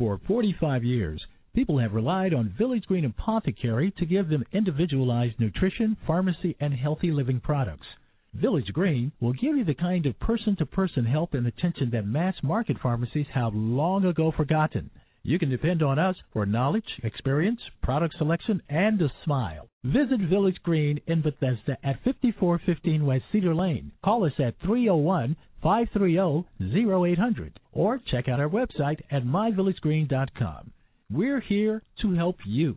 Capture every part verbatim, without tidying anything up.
For forty-five years, people have relied on Village Green Apothecary to give them individualized nutrition, pharmacy, and healthy living products. Village Green will give you the kind of person-to-person help and attention that mass-market pharmacies have long ago forgotten. You can depend on us for knowledge, experience, product selection, and a smile. Visit Village Green in Bethesda at fifty-four fifteen West Cedar Lane. Call us at three oh one, five three oh, oh eight hundred or check out our website at my village green dot com. We're here to help you.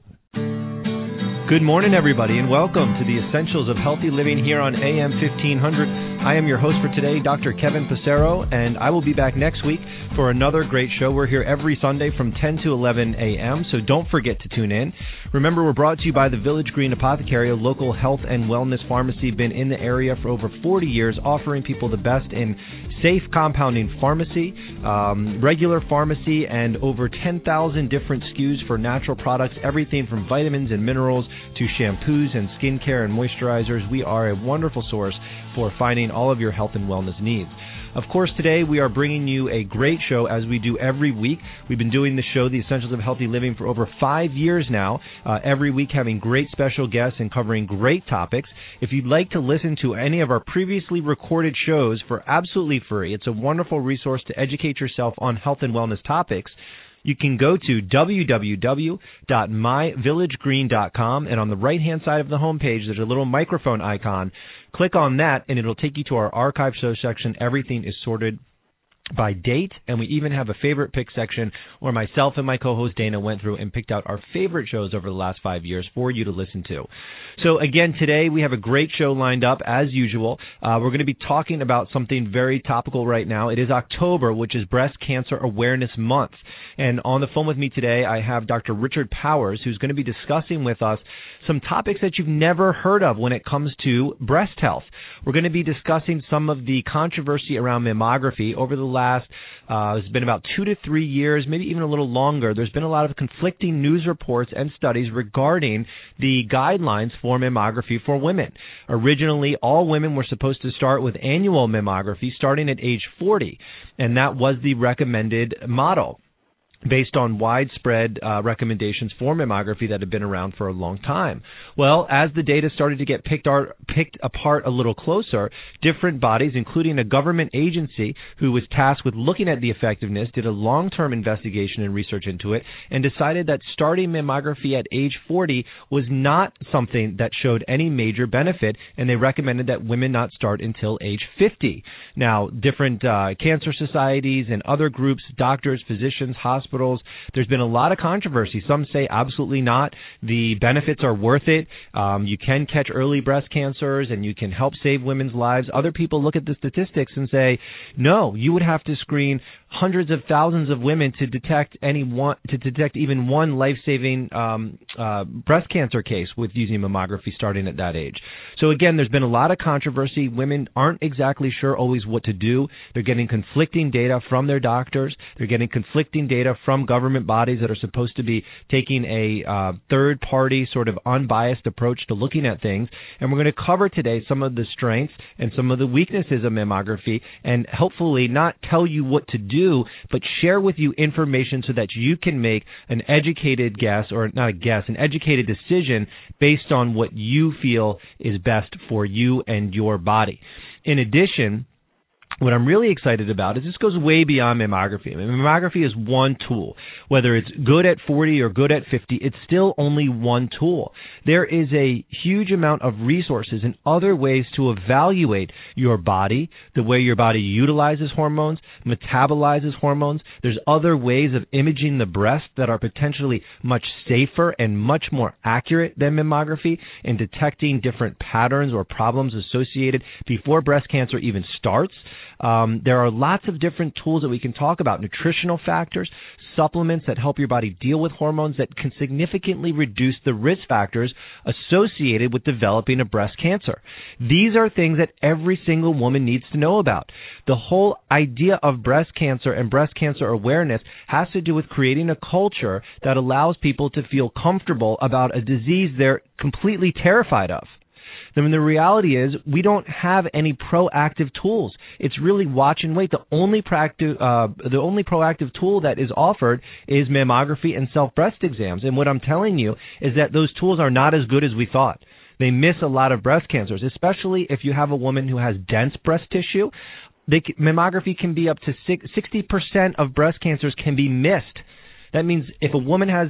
Good morning, everybody, and welcome to the Essentials of Healthy Living here on A M fifteen hundred. I am your host for today, Doctor Kevin Passero, and I will be back next week for another great show. We're here every Sunday from ten to eleven a.m., so don't forget to tune in. Remember, we're brought to you by the Village Green Apothecary, a local health and wellness pharmacy, been in the area for over forty years, offering people the best in safe compounding pharmacy, um, regular pharmacy, and over ten thousand different S K Us for natural products, everything from vitamins and minerals to shampoos and skincare and moisturizers. We are a wonderful source for finding all of your health and wellness needs. Of course, today we are bringing you a great show as we do every week. We've been doing the show, The Essentials of Healthy Living, for over five years now, uh, every week having great special guests and covering great topics. If you'd like to listen to any of our previously recorded shows for absolutely free, it's a wonderful resource to educate yourself on health and wellness topics. You can go to w w w dot my village green dot com, and on the right-hand side of the homepage, there's a little microphone icon. Click on that, and it'll take you to our archive show section. Everything is sorted by date, and we even have a favorite pick section where myself and my co-host Dana went through and picked out our favorite shows over the last five years for you to listen to. So again, today we have a great show lined up as usual. Uh, we're going to be talking about something very topical right now. It is October, which is Breast Cancer Awareness Month. And on the phone with me today, I have Doctor Richard Powers, who's going to be discussing with us some topics that you've never heard of when it comes to breast health. We're going to be discussing some of the controversy around mammography over the last, uh, it's been about two to three years, maybe even a little longer. There's been a lot of conflicting news reports and studies regarding the guidelines for mammography for women. Originally, all women were supposed to start with annual mammography starting at age forty, and that was the recommended model, based on widespread uh, recommendations for mammography that have been around for a long time. Well, as the data started to get picked, art, picked apart a little closer, different bodies, including a government agency who was tasked with looking at the effectiveness, did a long-term investigation and research into it, and decided that starting mammography at age forty was not something that showed any major benefit, and they recommended that women not start until age fifty. Now, different uh, cancer societies and other groups, doctors, physicians, hospitals, there's been a lot of controversy. Some say absolutely not. The benefits are worth it. Um, you can catch early breast cancers and you can help save women's lives. Other people look at the statistics and say, no, you would have to screen hundreds of thousands of women to detect any one, to detect even one life-saving um, uh, breast cancer case with using mammography starting at that age. So again, there's been a lot of controversy. Women aren't exactly sure always what to do. They're getting conflicting data from their doctors. They're getting conflicting data from government bodies that are supposed to be taking a uh, third-party sort of unbiased approach to looking at things. And we're going to cover today some of the strengths and some of the weaknesses of mammography, and hopefully not tell you what to do, but share with you information so that you can make an educated guess, or not a guess, an educated decision based on what you feel is best for you and your body. In addition, what I'm really excited about is this goes way beyond mammography. I mean, mammography is one tool. Whether it's good at forty or good at fifty, it's still only one tool. There is a huge amount of resources and other ways to evaluate your body, the way your body utilizes hormones, metabolizes hormones. There's other ways of imaging the breast that are potentially much safer and much more accurate than mammography in detecting different patterns or problems associated before breast cancer even starts. Um, there are lots of different tools that we can talk about, nutritional factors, supplements that help your body deal with hormones that can significantly reduce the risk factors associated with developing a breast cancer. These are things that every single woman needs to know about. The whole idea of breast cancer and breast cancer awareness has to do with creating a culture that allows people to feel comfortable about a disease they're completely terrified of. Then the reality is we don't have any proactive tools. It's really watch and wait. The only proactive, uh, the only proactive tool that is offered is mammography and self-breast exams. And what I'm telling you is that those tools are not as good as we thought. They miss a lot of breast cancers, especially if you have a woman who has dense breast tissue. They, mammography can be up to sixty percent of breast cancers can be missed. That means if a woman has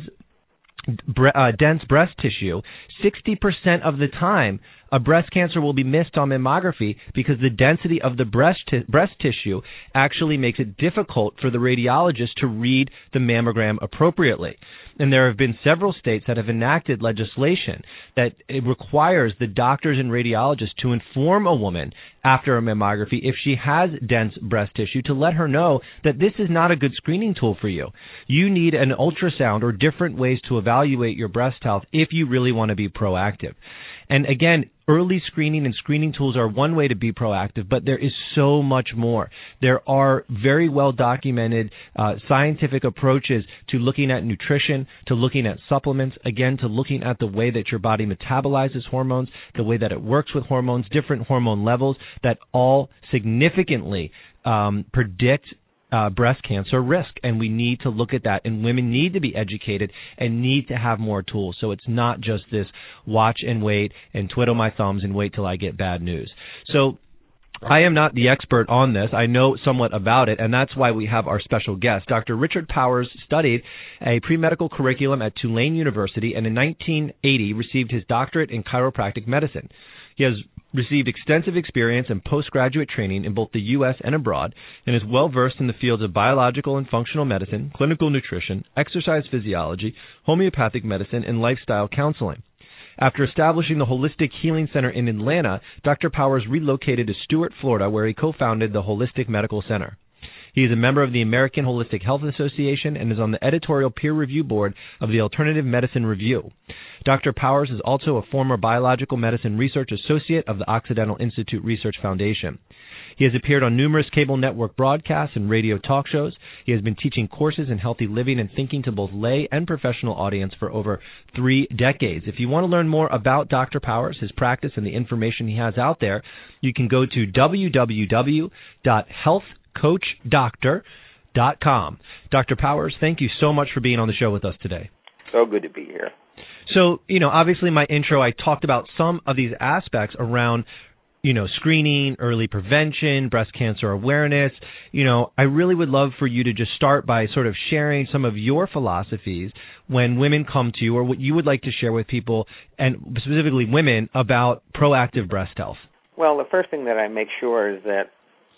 Uh, dense breast tissue, sixty percent of the time a breast cancer will be missed on mammography because the density of the breast t- breast tissue actually makes it difficult for the radiologist to read the mammogram appropriately. And there have been several states that have enacted legislation that it requires the doctors and radiologists to inform a woman after a mammography if she has dense breast tissue to let her know that this is not a good screening tool for you. You need an ultrasound or different ways to evaluate your breast health if you really want to be proactive. And again, early screening and screening tools are one way to be proactive, but there is so much more. There are very well documented uh, scientific approaches to looking at nutrition, to looking at supplements, again, to looking at the way that your body metabolizes hormones, the way that it works with hormones, different hormone levels that all significantly um, predict Uh, breast cancer risk, and we need to look at that, and women need to be educated and need to have more tools. So it's not just this watch and wait and twiddle my thumbs and wait till I get bad news. So I am not the expert on this. I know somewhat about it, and that's why we have our special guest. Doctor Richard Powers studied a pre-medical curriculum at Tulane University, and in nineteen eighty received his doctorate in chiropractic medicine. He has received extensive experience and postgraduate training in both the U S and abroad, and is well-versed in the fields of biological and functional medicine, clinical nutrition, exercise physiology, homeopathic medicine, and lifestyle counseling. After establishing the Holistic Healing Center in Atlanta, Doctor Powers relocated to Stuart, Florida, where he co-founded the Holistic Medical Center. He is a member of the American Holistic Health Association and is on the editorial peer review board of the Alternative Medicine Review. Doctor Powers is also a former biological medicine research associate of the Occidental Institute Research Foundation. He has appeared on numerous cable network broadcasts and radio talk shows. He has been teaching courses in healthy living and thinking to both lay and professional audience for over three decades. If you want to learn more about Doctor Powers, his practice, and the information he has out there, you can go to w w w dot health coach doctor dot com. Doctor Powers, thank you so much for being on the show with us today. So good to be here. So, you know, obviously my intro, I talked about some of these aspects around, you know, screening, early prevention, breast cancer awareness. You know, I really would love for you to just start by sort of sharing some of your philosophies when women come to you, or what you would like to share with people, and specifically women, about proactive breast health. Well, the first thing that I make sure is that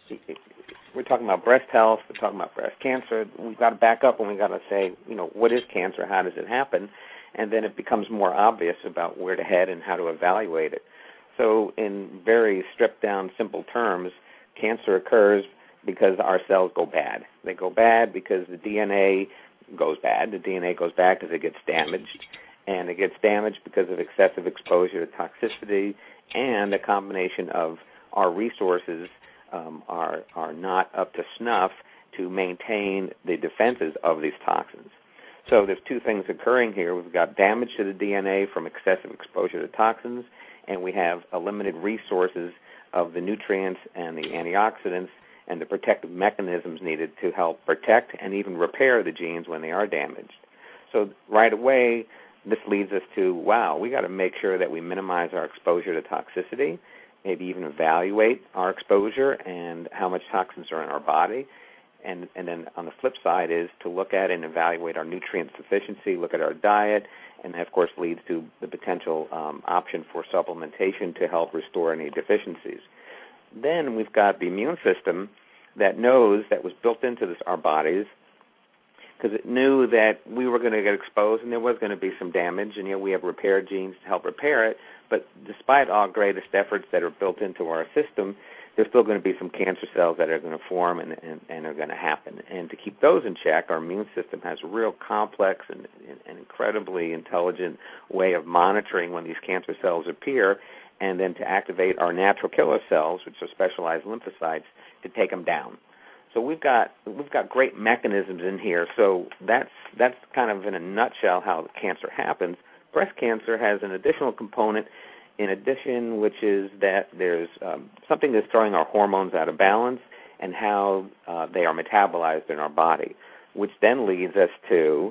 we're talking about breast health, we're talking about breast cancer. We've got to back up and we've got to say, you know, what is cancer? How does it happen? And then it becomes more obvious about where to head and how to evaluate it. So in very stripped down, simple terms, cancer occurs because our cells go bad. They go bad because the D N A goes bad. The D N A goes bad because it gets damaged. And it gets damaged because of excessive exposure to toxicity, and a combination of our resources um, are, are not up to snuff to maintain the defenses of these toxins. So there's two things occurring here. We've got damage to the D N A from excessive exposure to toxins, and we have a limited resources of the nutrients and the antioxidants and the protective mechanisms needed to help protect and even repair the genes when they are damaged. So right away, this leads us to, wow, we got to make sure that we minimize our exposure to toxicity, maybe even evaluate our exposure and how much toxins are in our body. And, and then on the flip side is to look at and evaluate our nutrient sufficiency, look at our diet, and that, of course, leads to the potential um, option for supplementation to help restore any deficiencies. Then we've got the immune system that knows, that was built into this, our bodies, because it knew that we were going to get exposed and there was going to be some damage, and you know, we have repair genes to help repair it. But despite our greatest efforts that are built into our system, there's still going to be some cancer cells that are going to form and, and, and are going to happen. And to keep those in check, our immune system has a real complex and, and incredibly intelligent way of monitoring when these cancer cells appear, and then to activate our natural killer cells, which are specialized lymphocytes, to take them down. So we've got we've got great mechanisms in here. So that's that's kind of in a nutshell how the cancer happens. Breast cancer has an additional component in addition, which is that there's um, something that's throwing our hormones out of balance and how uh, they are metabolized in our body, which then leads us to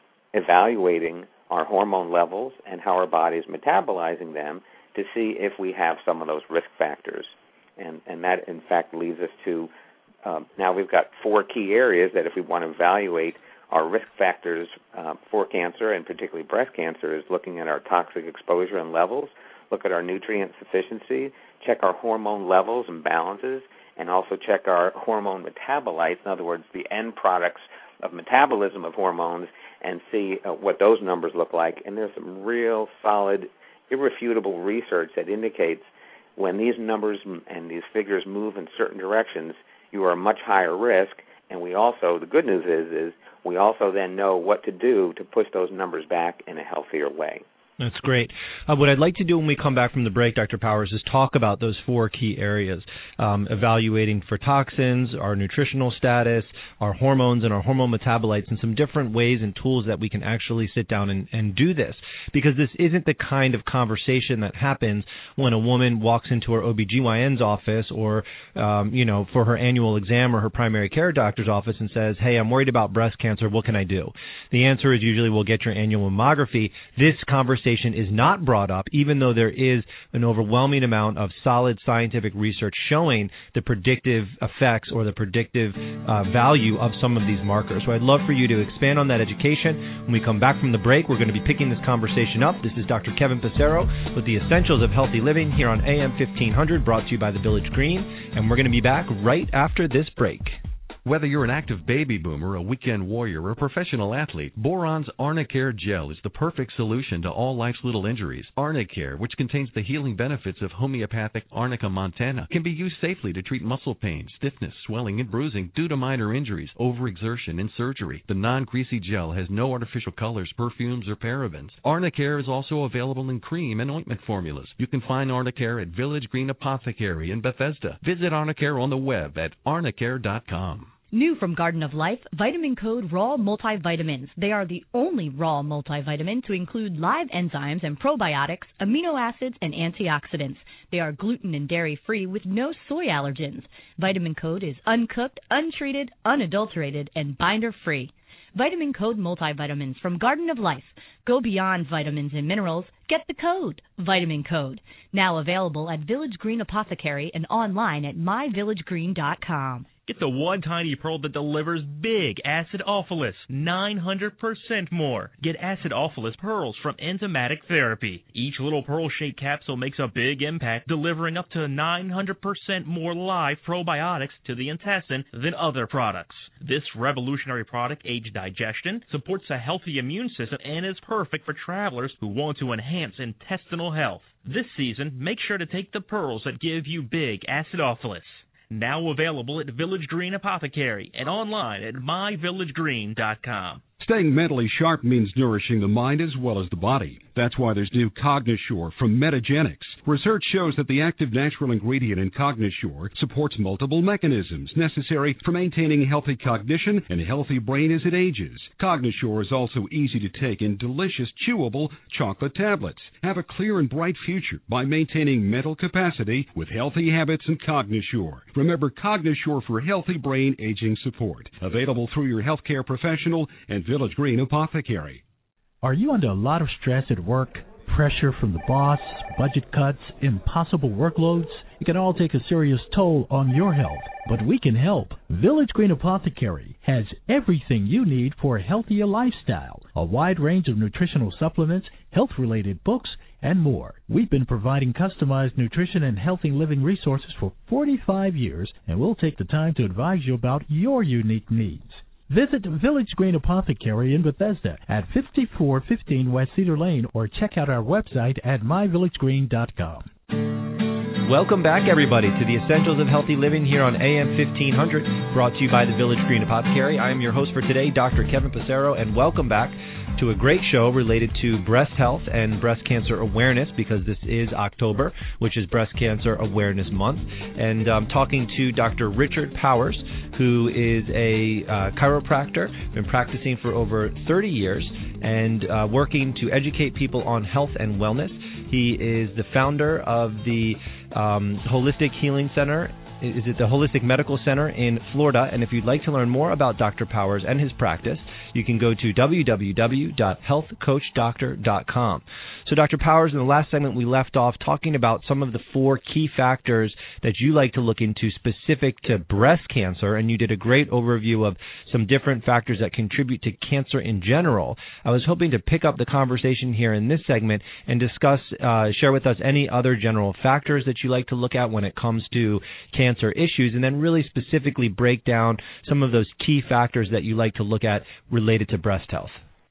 evaluating our hormone levels and how our body is metabolizing them to see if we have some of those risk factors. And, and that, in fact, leads us to um, now we've got four key areas that if we want to evaluate our risk factors uh, for cancer, and particularly breast cancer, is looking at our toxic exposure and levels, look at our nutrient sufficiency, check our hormone levels and balances, and also check our hormone metabolites, in other words, the end products of metabolism of hormones, and see uh, what those numbers look like. And there's some real solid, irrefutable research that indicates when these numbers and these figures move in certain directions, you are a much higher risk. And we also, the good news is, is we also then know what to do to push those numbers back in a healthier way. That's great. Uh, what I'd like to do when we come back from the break, Doctor Powers, is talk about those four key areas, um, evaluating for toxins, our nutritional status, our hormones and our hormone metabolites, and some different ways and tools that we can actually sit down and, and do this. Because this isn't the kind of conversation that happens when a woman walks into her O B G Y N's office or, um, you know, for her annual exam or her primary care doctor's office and says, hey, I'm worried about breast cancer. What can I do? The answer is usually we'll get your annual mammography. This conversation is not brought up, even though there is an overwhelming amount of solid scientific research showing the predictive effects or the predictive uh, value of some of these markers. So I'd love for you to expand on that education. When we come back from the break, we're going to be picking this conversation up. This is Doctor Kevin Passero with the Essentials of Healthy Living here on A M fifteen hundred, brought to you by the Village Green, and we're going to be back right after this break. Whether you're an active baby boomer, a weekend warrior, or a professional athlete, Boron's Arnicare Gel is the perfect solution to all life's little injuries. Arnicare, which contains the healing benefits of homeopathic Arnica montana, can be used safely to treat muscle pain, stiffness, swelling, and bruising due to minor injuries, overexertion, and surgery. The non-greasy gel has no artificial colors, perfumes, or parabens. Arnicare is also available in cream and ointment formulas. You can find Arnicare at Village Green Apothecary in Bethesda. Visit Arnicare on the web at arnicare dot com. New from Garden of Life, Vitamin Code Raw Multivitamins. They are the only raw multivitamin to include live enzymes and probiotics, amino acids, and antioxidants. They are gluten and dairy-free with no soy allergens. Vitamin Code is uncooked, untreated, unadulterated, and binder-free. Vitamin Code Multivitamins from Garden of Life. Go beyond vitamins and minerals. Get the code, Vitamin Code. Now available at Village Green Apothecary and online at my village green dot com. Get the one tiny pearl that delivers big acidophilus, nine hundred percent more. Get acidophilus pearls from Enzymatic Therapy. Each little pearl-shaped capsule makes a big impact, delivering up to nine hundred percent more live probiotics to the intestine than other products. This revolutionary product aids digestion, supports a healthy immune system, and is perfect for travelers who want to enhance intestinal health. This season, make sure to take the pearls that give you big acidophilus. Now available at Village Green Apothecary and online at my village green dot com. Staying mentally sharp means nourishing the mind as well as the body. That's why there's new Cognisure from Metagenics. Research shows that the active natural ingredient in Cognisure supports multiple mechanisms necessary for maintaining healthy cognition and a healthy brain as it ages. Cognisure is also easy to take in delicious, chewable chocolate tablets. Have a clear and bright future by maintaining mental capacity with healthy habits and Cognisure. Remember Cognisure for healthy brain aging support. Available through your healthcare professional and Village Green Apothecary. Are you under a lot of stress at work? Pressure from the boss, budget cuts, impossible workloads? It can all take a serious toll on your health, but we can help. Village Green Apothecary has everything you need for a healthier lifestyle, a wide range of nutritional supplements, health-related books, and more. We've been providing customized nutrition and healthy living resources for forty-five years, and we'll take the time to advise you about your unique needs. Visit Village Green Apothecary in Bethesda at fifty-four fifteen West Cedar Lane or check out our website at my village green dot com. Welcome back, everybody, to the Essentials of Healthy Living here on A M fifteen hundred, brought to you by the Village Green Apothecary. I am your host for today, Doctor Kevin Passero, and welcome back to a great show related to breast health and breast cancer awareness, because this is October, which is Breast Cancer Awareness Month. And I'm talking to Doctor Richard Powers, who is a uh, chiropractor, been practicing for over thirty years and uh, working to educate people on health and wellness. He is the founder of the um, Holistic Healing Center. Is it the Holistic Medical Center in Florida? And if you'd like to learn more about Doctor Powers and his practice, you can go to w w w dot health coach doctor dot com. So, Doctor Powers, in the last segment, we left off talking about some of the four key factors that you like to look into specific to breast cancer, and you did a great overview of some different factors that contribute to cancer in general. I was hoping to pick up the conversation here in this segment and discuss, uh, share with us any other general factors that you like to look at when it comes to cancer issues, and then really specifically break down some of those key factors that you like to look at related to breast health.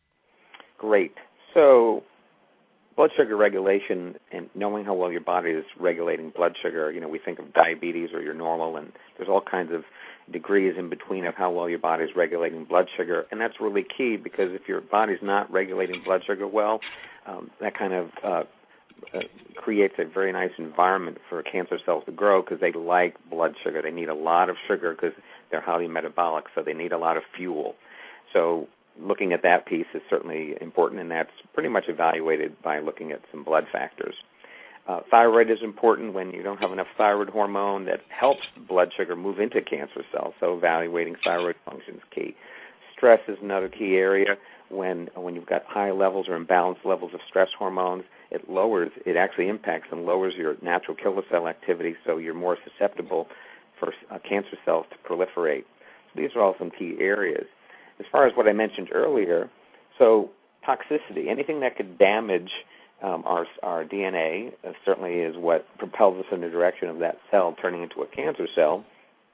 Great. So, blood sugar regulation and knowing how well your body is regulating blood sugar, you know, we think of diabetes or you're normal, and there's all kinds of degrees in between of how well your body is regulating blood sugar, and that's really key because if your body's not regulating blood sugar well, um, that kind of uh, uh, creates a very nice environment for cancer cells to grow because they like blood sugar. They need a lot of sugar because they're highly metabolic, so they need a lot of fuel. So looking at that piece is certainly important, and that's pretty much evaluated by looking at some blood factors. Uh, thyroid is important when you don't have enough thyroid hormone that helps blood sugar move into cancer cells, so evaluating thyroid function is key. Stress is another key area. When when you've got high levels or imbalanced levels of stress hormones, it lowers, it actually impacts and lowers your natural killer cell activity, so you're more susceptible for uh, cancer cells to proliferate. So these are all some key areas. As far as what I mentioned earlier, so toxicity, anything that could damage um, our, our D N A uh, certainly is what propels us in the direction of that cell turning into a cancer cell.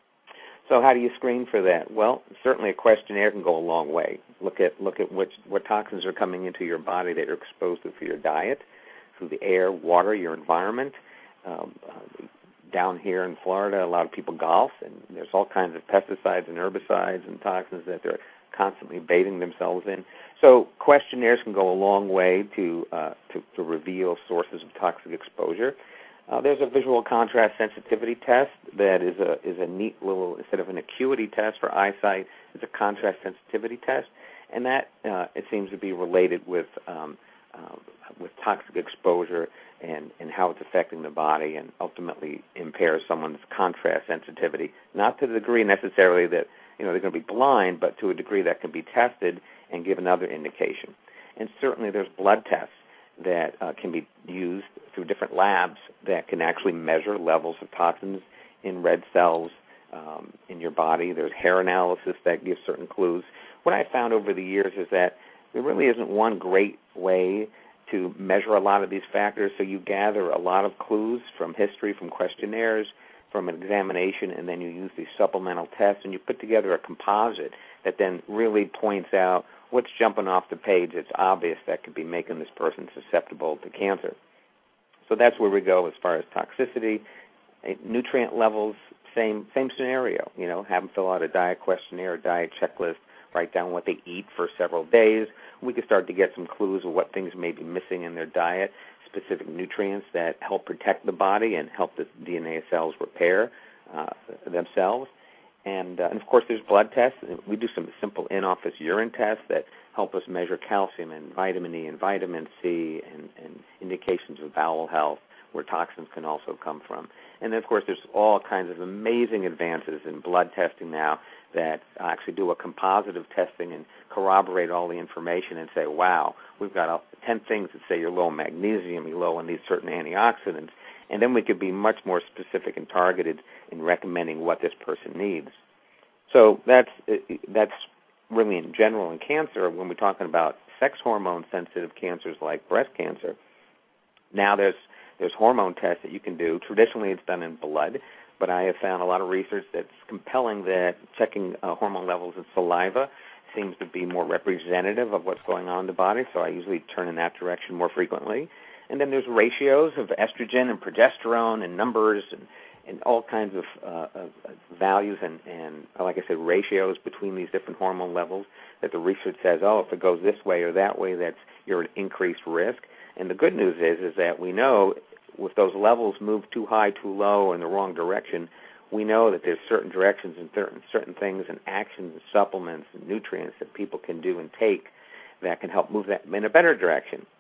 So how do you screen for that? Well, certainly a questionnaire can go a long way. Look at look at which, what toxins are coming into your body that you're exposed to through your diet, through the air, water, your environment. Um, uh, down here in Florida, a lot of people golf, and there's all kinds of pesticides and herbicides and toxins that they're constantly bathing themselves in. So questionnaires can go a long way to uh, to, to reveal sources of toxic exposure. Uh, there's a visual contrast sensitivity test that is a is a neat little, instead of an acuity test for eyesight, it's a contrast sensitivity test, and that uh, it seems to be related with um, uh, with toxic exposure and, and how it's affecting the body, and ultimately impairs someone's contrast sensitivity, not to the degree necessarily that you know they're going to be blind, but to a degree that can be tested and give another indication. And certainly there's blood tests that uh, can be used through different labs that can actually measure levels of toxins in red cells um, in your body. There's hair analysis that gives certain clues. What I found over the years is that there really isn't one great way to measure a lot of these factors, so you gather a lot of clues from history, from questionnaires, from an examination, and then you use these supplemental tests, and you put together a composite that then really points out what's jumping off the page that's obvious that could be making this person susceptible to cancer. So that's where we go as far as toxicity. Nutrient levels, same same scenario. You know, have them fill out a diet questionnaire, a diet checklist, write down what they eat for several days. We can start to get some clues of what things may be missing in their diet, specific nutrients that help protect the body and help the D N A cells repair uh, themselves. And, uh, and, of course, there's blood tests. We do some simple in-office urine tests that help us measure calcium and vitamin E and vitamin C and, and indications of bowel health, where toxins can also come from. And then, of course, there's all kinds of amazing advances in blood testing now that actually do a composite of testing and corroborate all the information and say, wow, we've got ten things that say you're low in magnesium, you're low in these certain antioxidants. And then we could be much more specific and targeted in recommending what this person needs. So that's that's really in general in cancer. When we're talking about sex hormone-sensitive cancers like breast cancer, now there's there's hormone tests that you can do. Traditionally, it's done in blood, but I have found a lot of research that's compelling that checking uh, hormone levels in saliva seems to be more representative of what's going on in the body, so I usually turn in that direction more frequently. And then there's ratios of estrogen and progesterone and numbers and, and all kinds of, uh, of values and, and, like I said, ratios between these different hormone levels that the research says, oh, if it goes this way or that way, that's you're at increased risk. And the good news is is that we know if those levels move too high, too low, or in the wrong direction, we know that there's certain directions and certain, certain things and actions and supplements and nutrients that people can do and take that can help move that in a better direction.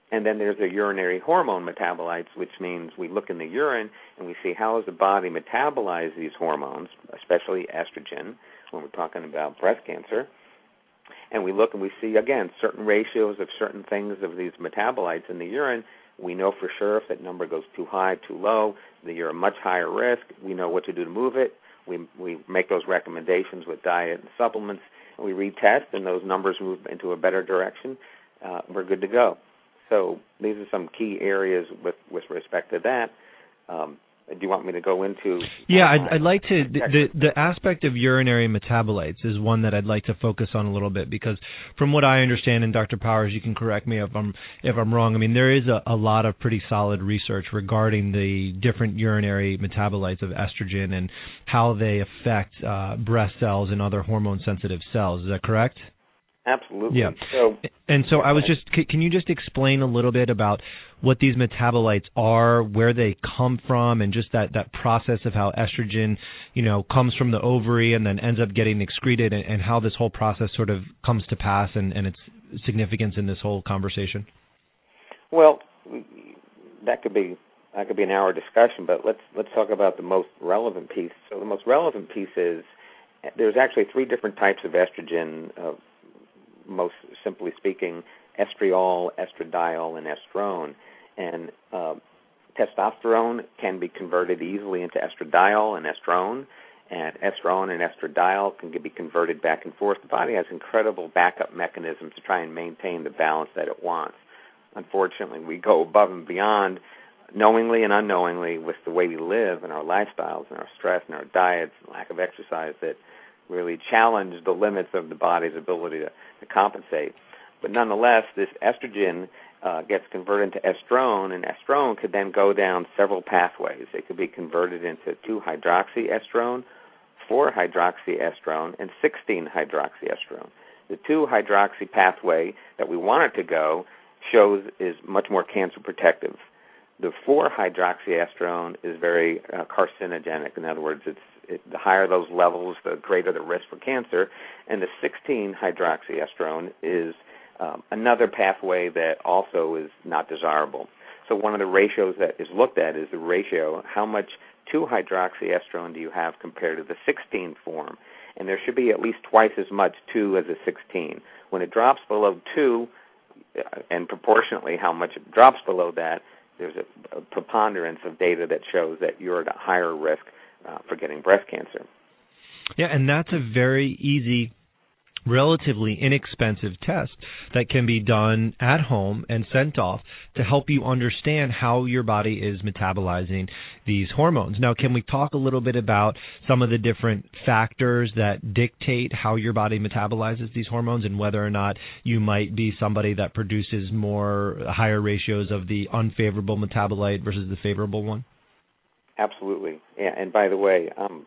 And then there's the urinary hormone metabolites, which means we look in the urine and we see how does the body metabolize these hormones, especially estrogen, when we're talking about breast cancer. And we look and we see, again, certain ratios of certain things of these metabolites in the urine. We know for sure if that number goes too high, too low, that you're at much higher risk. We know what to do to move it. We we make those recommendations with diet and supplements, and we retest, and those numbers move into a better direction. Uh, we're good to go. So these are some key areas with, with respect to that. Um, do you want me to go into? Yeah, I'd, I'd like to. The, the aspect of urinary metabolites is one that I'd like to focus on a little bit, because from what I understand, and Doctor Powers, you can correct me if I'm if I'm wrong. I mean, there is a, a lot of pretty solid research regarding the different urinary metabolites of estrogen and how they affect uh, breast cells and other hormone-sensitive cells. Is that correct? Absolutely. Yeah. So, and so I was just, can you just explain a little bit about what these metabolites are, where they come from, and just that, that process of how estrogen, you know, comes from the ovary and then ends up getting excreted, and, and how this whole process sort of comes to pass, and, and its significance in this whole conversation? Well, that could be that could be an hour discussion, but let's let's talk about the most relevant piece. So the most relevant piece is there's actually three different types of estrogen. Uh, most simply speaking, estriol, estradiol, and estrone. And uh, testosterone can be converted easily into estradiol and estrone, and estrone and estradiol can be converted back and forth. The body has incredible backup mechanisms to try and maintain the balance that it wants. Unfortunately, we go above and beyond, knowingly and unknowingly, with the way we live and our lifestyles and our stress and our diets and lack of exercise, that really challenge the limits of the body's ability to, to compensate. But nonetheless, this estrogen uh, gets converted into estrone, and estrone could then go down several pathways. It could be converted into two hydroxyestrone, four hydroxyestrone, and sixteen hydroxyestrone. The two hydroxy pathway that we want it to go shows is much more cancer protective. The four hydroxyestrone is very uh, carcinogenic. In other words, it's It, the higher those levels, the greater the risk for cancer. And the sixteen hydroxyestrone is um, another pathway that also is not desirable. So one of the ratios that is looked at is the ratio, how much two hydroxyestrone do you have compared to the sixteen form? And there should be at least twice as much two as a sixteen. When it drops below two, and proportionately how much it drops below that, there's a, a preponderance of data that shows that you're at a higher risk Uh, for getting breast cancer. Yeah, and that's a very easy, relatively inexpensive test that can be done at home and sent off to help you understand how your body is metabolizing these hormones. Now, can we talk a little bit about some of the different factors that dictate how your body metabolizes these hormones, and whether or not you might be somebody that produces more higher ratios of the unfavorable metabolite versus the favorable one? Absolutely. Yeah, and by the way, um,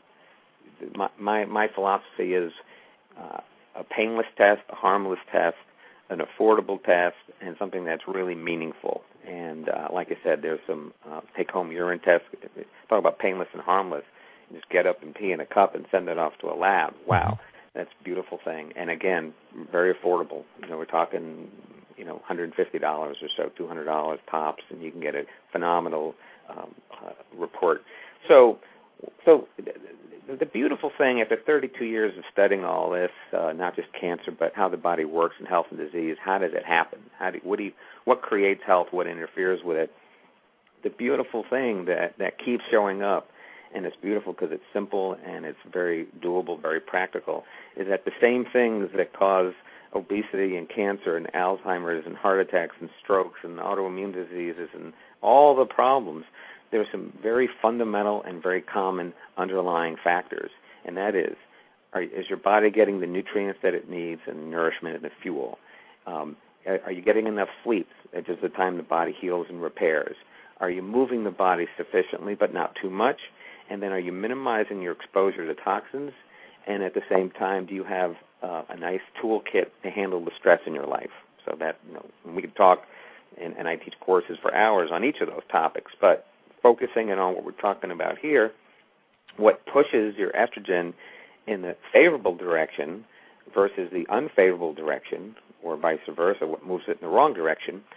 my, my my philosophy is uh, a painless test, a harmless test, an affordable test, and something that's really meaningful. And uh, like I said, there's some uh, take-home urine tests. Talk about painless and harmless. You just get up and pee in a cup and send it off to a lab. Wow, that's a beautiful thing. And again, very affordable. You know, we're talking, you know, one hundred fifty dollars or so, two hundred dollars tops, and you can get a phenomenal Um, uh, report. So, so the, the beautiful thing, after thirty-two years of studying all this, uh, not just cancer, but how the body works in health and disease, how does it happen? How do, what do you, what creates health? What interferes with it? The beautiful thing that, that keeps showing up, and it's beautiful because it's simple and it's very doable, very practical, is that the same things that cause obesity and cancer and Alzheimer's and heart attacks and strokes and autoimmune diseases and all the problems, there are some very fundamental and very common underlying factors, and that is, are, is your body getting the nutrients that it needs and nourishment and the fuel? Um, are, are you getting enough sleep at just the time the body heals and repairs? Are you moving the body sufficiently but not too much? And then are you minimizing your exposure to toxins? And at the same time, do you have uh, a nice toolkit to handle the stress in your life? So that, you know, we could talk, and, and I teach courses for hours on each of those topics, but focusing in on what we're talking about here, what pushes your estrogen in the favorable direction versus the unfavorable direction, or vice versa, what moves it in the wrong direction,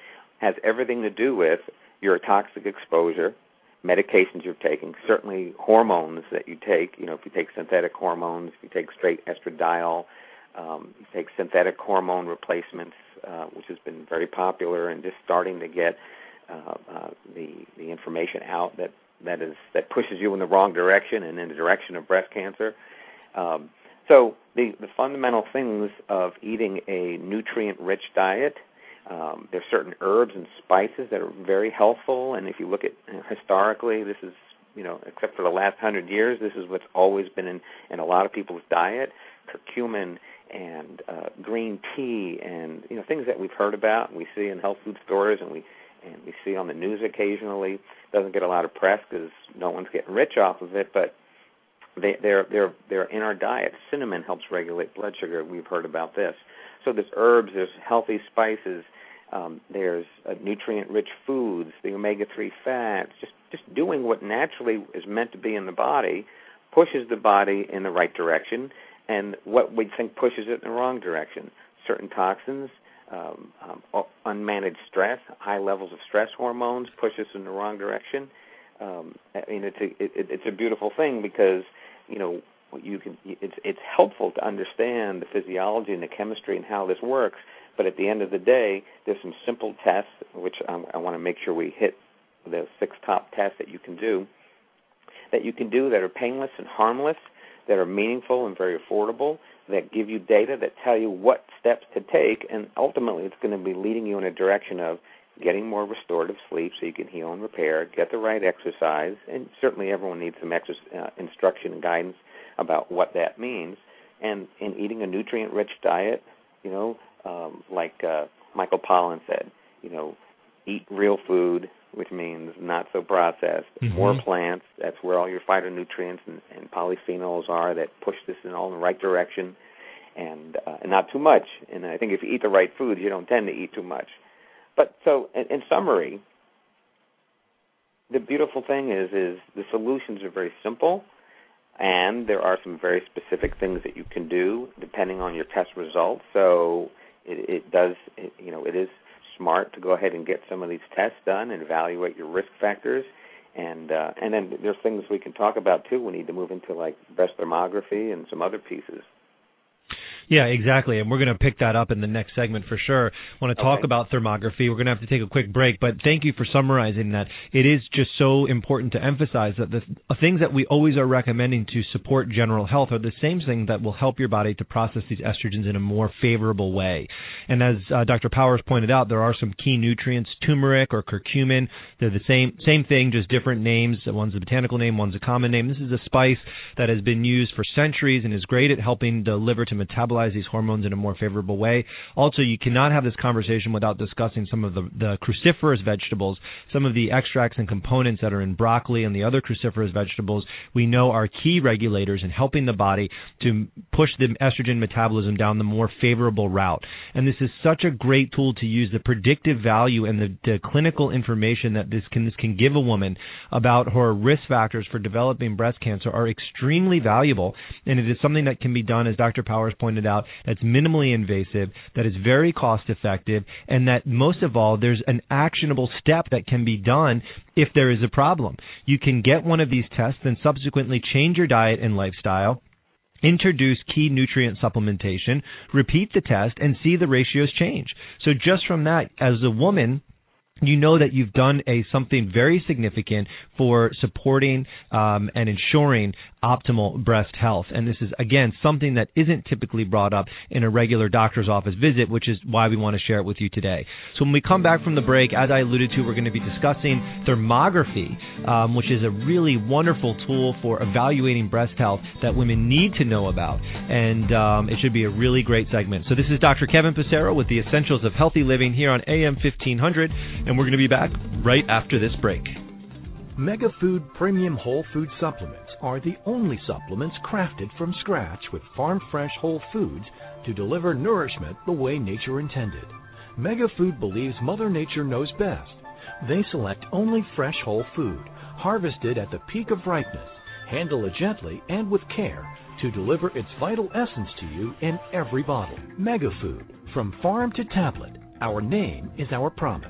has everything to do with your toxic exposure, medications you're taking, certainly hormones that you take. You know, if you take synthetic hormones, if you take straight estradiol, um, you take synthetic hormone replacements, uh, which has been very popular and just starting to get uh, uh, the the information out that that is that pushes you in the wrong direction and in the direction of breast cancer. Um, so the, the fundamental things of eating a nutrient-rich diet. Um, there's certain herbs and spices that are very helpful, and if you look at uh, historically, this is, you know, except for the last hundred years, this is what's always been in, in a lot of people's diet: curcumin and uh, green tea, and you know, things that we've heard about and we see in health food stores and we and we see on the news occasionally. Doesn't get a lot of press because no one's getting rich off of it, but they, they're they're they're in our diet. Cinnamon helps regulate blood sugar. We've heard about this. So there's herbs, there's healthy spices, um, there's uh, nutrient-rich foods, the omega three fats. Just just doing what naturally is meant to be in the body pushes the body in the right direction, and what we think pushes it in the wrong direction. Certain toxins, um, um, unmanaged stress, high levels of stress hormones push us in the wrong direction. Um, I mean, it's a it, it's a beautiful thing because, you know, You can. It's it's helpful to understand the physiology and the chemistry and how this works. But at the end of the day, there's some simple tests, which I'm, I want to make sure we hit the six top tests that you can do, that you can do that are painless and harmless, that are meaningful and very affordable, that give you data that tell you what steps to take, and ultimately it's going to be leading you in a direction of getting more restorative sleep so you can heal and repair, get the right exercise, and certainly everyone needs some exercise, uh, instruction and guidance about what that means, and in eating a nutrient-rich diet, you know, um, like uh, Michael Pollan said, you know, eat real food, which means not so processed, mm-hmm. more plants. That's where all your phytonutrients and, and polyphenols are that push this in all in the right direction, and, uh, and not too much. And I think if you eat the right foods, you don't tend to eat too much. But so, in, in summary, the beautiful thing is, is the solutions are very simple. And there are some very specific things that you can do depending on your test results. So it, it does, it, you know, it is smart to go ahead and get some of these tests done and evaluate your risk factors. And uh, and then there's things we can talk about too. We need to move into like breast thermography and some other pieces. Yeah, exactly, and we're going to pick that up in the next segment for sure. I want to talk okay. about thermography. We're going to have to take a quick break, but thank you for summarizing that. It is just so important to emphasize that the things that we always are recommending to support general health are the same things that will help your body to process these estrogens in a more favorable way. And as uh, Doctor Powers pointed out, there are some key nutrients, turmeric or curcumin. They're the same same thing, just different names. One's a botanical name, one's a common name. This is a spice that has been used for centuries and is great at helping the liver to metabolize these hormones in a more favorable way. Also, you cannot have this conversation without discussing some of the, the cruciferous vegetables, some of the extracts and components that are in broccoli and the other cruciferous vegetables we know are key regulators in helping the body to push the estrogen metabolism down the more favorable route. And this is such a great tool to use. The predictive value and the, the clinical information that this can, this can give a woman about her risk factors for developing breast cancer are extremely valuable, and it is something that can be done, as Doctor Powers pointed out, that's minimally invasive, that is very cost effective, and that most of all, there's an actionable step that can be done if there is a problem. You can get one of these tests and subsequently change your diet and lifestyle, introduce key nutrient supplementation, repeat the test, and see the ratios change. So just from that, as a woman, you know that you've done a something very significant for supporting um, and ensuring optimal breast health. And this is, again, something that isn't typically brought up in a regular doctor's office visit, which is why we want to share it with you today. So when we come back from the break, as I alluded to, we're going to be discussing thermography, um, which is a really wonderful tool for evaluating breast health that women need to know about. And um, it should be a really great segment. So this is Doctor Kevin Passero with the Essentials of Healthy Living here on A M fifteen hundred. And we're going to be back right after this break. MegaFood Premium Whole Food Supplements are the only supplements crafted from scratch with farm-fresh whole foods to deliver nourishment the way nature intended. MegaFood believes Mother Nature knows best. They select only fresh whole food, harvested at the peak of ripeness, handle it gently and with care to deliver its vital essence to you in every bottle. MegaFood, from farm to tablet, our name is our promise.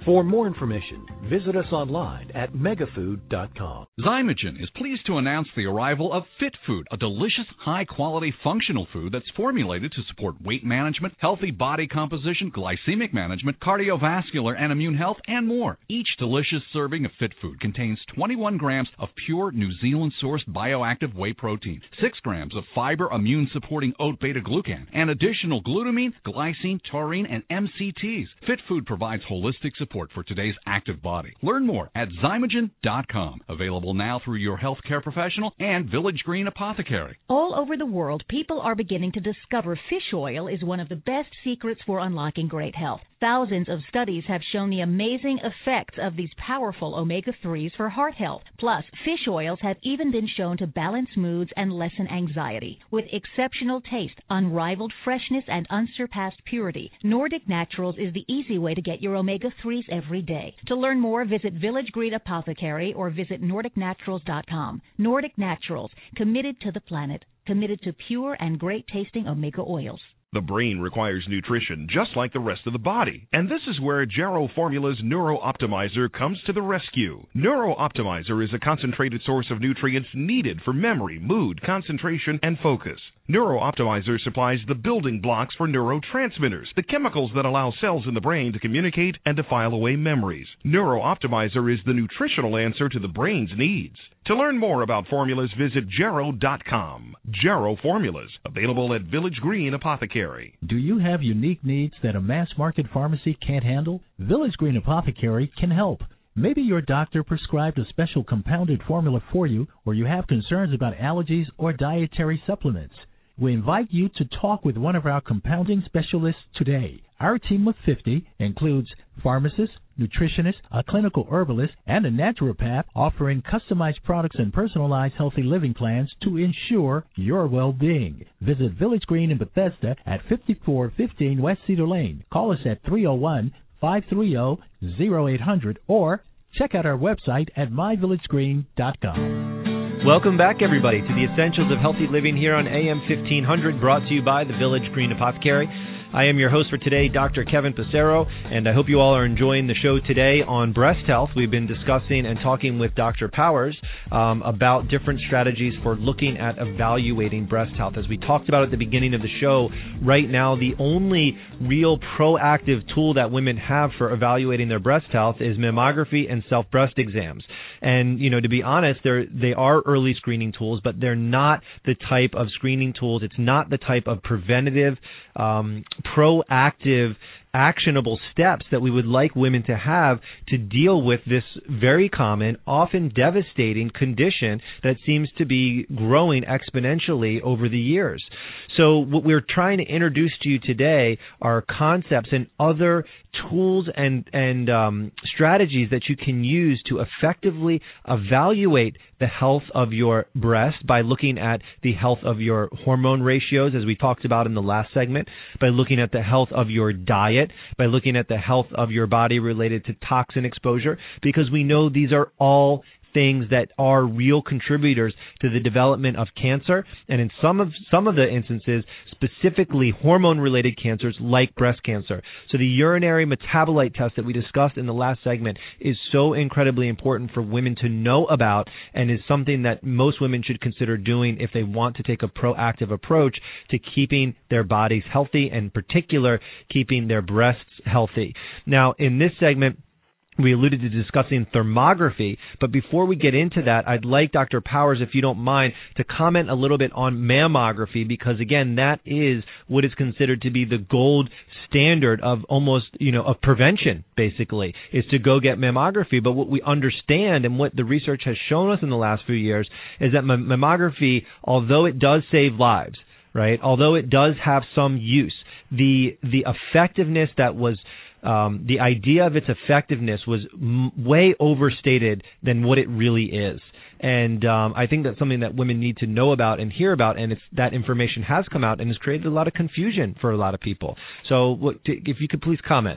For more information, visit us online at megafood dot com. Zymogen is pleased to announce the arrival of Fit Food, a delicious, high-quality, functional food that's formulated to support weight management, healthy body composition, glycemic management, cardiovascular and immune health, and more. Each delicious serving of Fit Food contains twenty-one grams of pure New Zealand-sourced bioactive whey protein, six grams of fiber immune-supporting oat beta-glucan, and additional glutamine, glycine, taurine, and M C Ts. Fit Food provides holistic support for today's active body. Learn more at zymogen dot com. Available now through your healthcare professional and Village Green Apothecary. All over the world, people are beginning to discover fish oil is one of the best secrets for unlocking great health. Thousands of studies have shown the amazing effects of these powerful omega threes for heart health. Plus, fish oils have even been shown to balance moods and lessen anxiety. With exceptional taste, unrivaled freshness, and unsurpassed purity, Nordic Naturals is the easy way to get your omega threes every day. To learn more, visit Village Green Apothecary or visit nordic naturals dot com. Nordic Naturals, committed to the planet, committed to pure and great-tasting omega oils. The brain requires nutrition just like the rest of the body, and this is where Jarrow Formula's Neuro Optimizer comes to the rescue. Neuro Optimizer is a concentrated source of nutrients needed for memory, mood, concentration, and focus. Neuro Optimizer supplies the building blocks for neurotransmitters, the chemicals that allow cells in the brain to communicate and to file away memories. Neuro Optimizer is the nutritional answer to the brain's needs. To learn more about formulas, visit jarrow dot com. Jarrow Formulas, available at Village Green Apothecary. Do you have unique needs that a mass-market pharmacy can't handle? Village Green Apothecary can help. Maybe your doctor prescribed a special compounded formula for you, or you have concerns about allergies or dietary supplements. We invite you to talk with one of our compounding specialists today. Our team of fifty includes pharmacists, nutritionists, a clinical herbalist, and a naturopath offering customized products and personalized healthy living plans to ensure your well-being. Visit Village Green in Bethesda at fifty-four fifteen West Cedar Lane. Call us at three oh one, five three zero, zero eight hundred or check out our website at my village green dot com. Welcome back, everybody, to the Essentials of Healthy Living here on A M fifteen hundred, brought to you by the Village Green Apothecary. I am your host for today, Doctor Kevin Passero, and I hope you all are enjoying the show today on breast health. We've been discussing and talking with Doctor Powers um, about different strategies for looking at evaluating breast health. As we talked about at the beginning of the show, right now the only real proactive tool that women have for evaluating their breast health is mammography and self-breast exams. And, you know, to be honest, they're, they are early screening tools, but they're not the type of screening tools. It's not the type of preventative, um, proactive, actionable steps that we would like women to have to deal with this very common, often devastating condition that seems to be growing exponentially over the years. So what we're trying to introduce to you today are concepts and other tools and, and um, strategies that you can use to effectively evaluate the health of your breast by looking at the health of your hormone ratios, as we talked about in the last segment, by looking at the health of your diet, by looking at the health of your body related to toxin exposure, because we know these are all things that are real contributors to the development of cancer, and in some of some of the instances, specifically hormone-related cancers like breast cancer. So the urinary metabolite test that we discussed in the last segment is so incredibly important for women to know about, and is something that most women should consider doing if they want to take a proactive approach to keeping their bodies healthy, and in particular, keeping their breasts healthy. Now, in this segment, we alluded to discussing thermography, but before we get into that, I'd like Doctor Powers, if you don't mind, to comment a little bit on mammography, because again, that is what is considered to be the gold standard of almost, you know, of prevention, basically, is to go get mammography. But what we understand and what the research has shown us in the last few years is that mammography, although it does save lives, right, although it does have some use, the the effectiveness that was Um, the idea of its effectiveness was m- way overstated than what it really is. And um, I think that's something that women need to know about and hear about, and it's, that information has come out and has created a lot of confusion for a lot of people. So what, if you could please comment.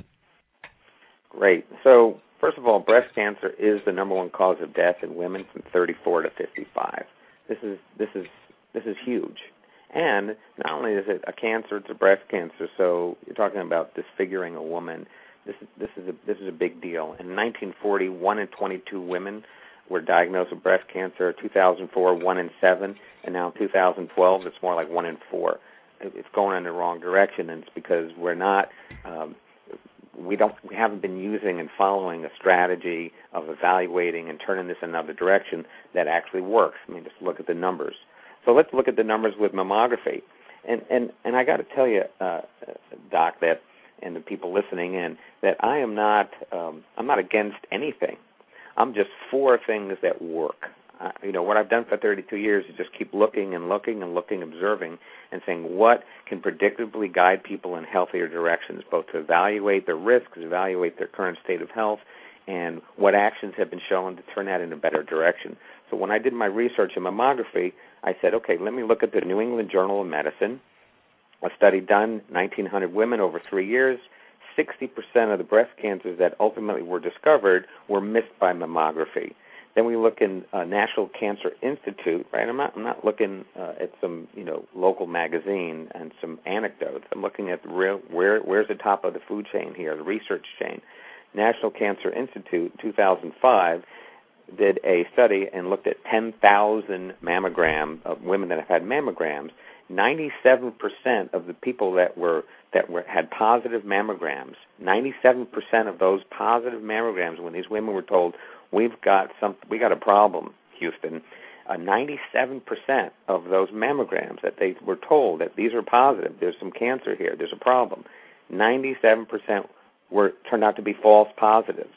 Great. So first of all, breast cancer is the number one cause of death in women from thirty-four to fifty-five. This is this is this is huge. And not only is it a cancer, it's a breast cancer, so you're talking about disfiguring a woman. This is this is a this is a big deal. In nineteen forty, one in twenty-two women were diagnosed with breast cancer. two thousand four, one in seven, and now in two thousand twelve, it's more like one in four. It's going in the wrong direction, and it's because we're not. Um, we don't. We haven't been using and following a strategy of evaluating and turning this in another direction that actually works. I mean, just look at the numbers. So let's look at the numbers with mammography. And and, and I got to tell you, uh, Doc, that and the people listening in, that I am not um, I'm not against anything. I'm just for things that work. Uh, you know, what I've done for thirty-two years is just keep looking and looking and looking, observing, and saying what can predictably guide people in healthier directions, both to evaluate their risks, evaluate their current state of health, and what actions have been shown to turn that in a better direction. So when I did my research in mammography, I said, okay, let me look at the New England Journal of Medicine, a study done, nineteen hundred women over three years. sixty percent of the breast cancers that ultimately were discovered were missed by mammography. Then we look in uh, National Cancer Institute, right? I'm not, I'm not looking uh, at some, you know, local magazine and some anecdotes. I'm looking at the real, where, where's the top of the food chain here, the research chain. National Cancer Institute, two thousand five, did a study and looked at ten thousand mammograms of women that have had mammograms. ninety-seven percent of the people that were that were had positive mammograms, ninety-seven percent of those positive mammograms, when these women were told, we've got some, we got a problem, Houston, uh, ninety-seven percent of those mammograms that they were told that these are positive, there's some cancer here, there's a problem, ninety-seven percent were turned out to be false positives.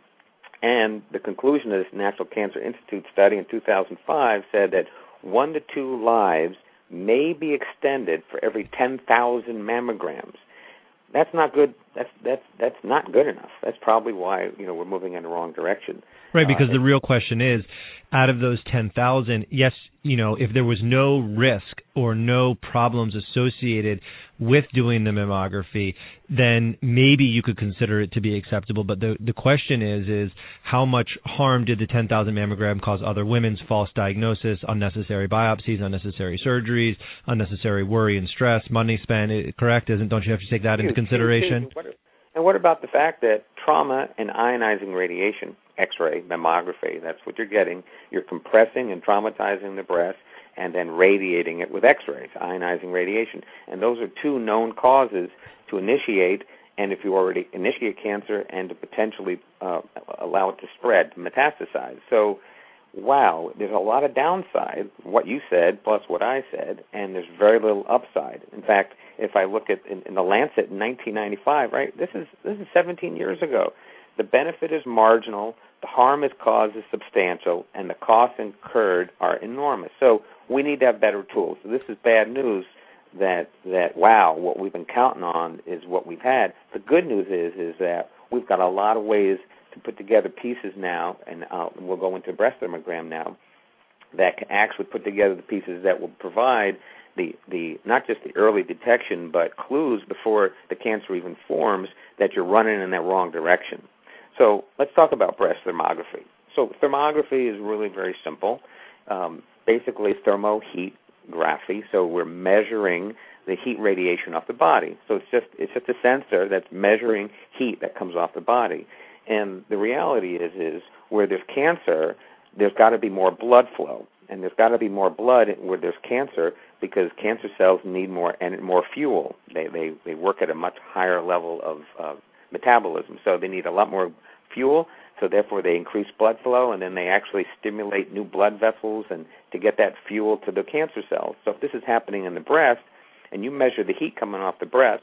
And the conclusion of this National Cancer Institute study in two thousand five said that one to two lives may be extended for every ten thousand mammograms. That's not good. That's that's that's not good enough. That's probably why, you know, we're moving in the wrong direction. Right, because uh, the real question is, out of those ten thousand, yes, you know, if there was no risk or no problems associated with doing the mammography, then maybe you could consider it to be acceptable. But the the question is, is how much harm did the ten thousand mammogram cause other women's false diagnosis, unnecessary biopsies, unnecessary surgeries, unnecessary worry and stress, money spent, correct? Isn't, don't you have to take that into consideration? And what about the fact that trauma and ionizing radiation, X-ray, mammography, that's what you're getting. You're compressing and traumatizing the breast and then radiating it with X-rays, ionizing radiation. And those are two known causes to initiate, and if you already initiate cancer, and to potentially uh, allow it to spread, to metastasize. So, wow, there's a lot of downside, what you said plus what I said, and there's very little upside. In fact, if I look at in, in the Lancet in nineteen ninety-five, right, this is this is seventeen years ago. The benefit is marginal, the harm is caused is substantial, and the costs incurred are enormous. So we need to have better tools. So this is bad news that, that wow, what we've been counting on is what we've had. The good news is is that we've got a lot of ways to put together pieces now, and uh, we'll go into breast thermogram now, that can actually put together the pieces that will provide the, the not just the early detection, but clues before the cancer even forms that you're running in that wrong direction. So let's talk about breast thermography. So thermography is really very simple. Um, basically, thermoheatography. So we're measuring the heat radiation off the body. So it's just it's just a sensor that's measuring heat that comes off the body. And the reality is, is where there's cancer, there's got to be more blood flow, and there's got to be more blood where there's cancer because cancer cells need more and more fuel. They they they work at a much higher level of uh, metabolism, so they need a lot more fuel. So therefore, they increase blood flow, and then they actually stimulate new blood vessels and to get that fuel to the cancer cells. So if this is happening in the breast, and you measure the heat coming off the breast,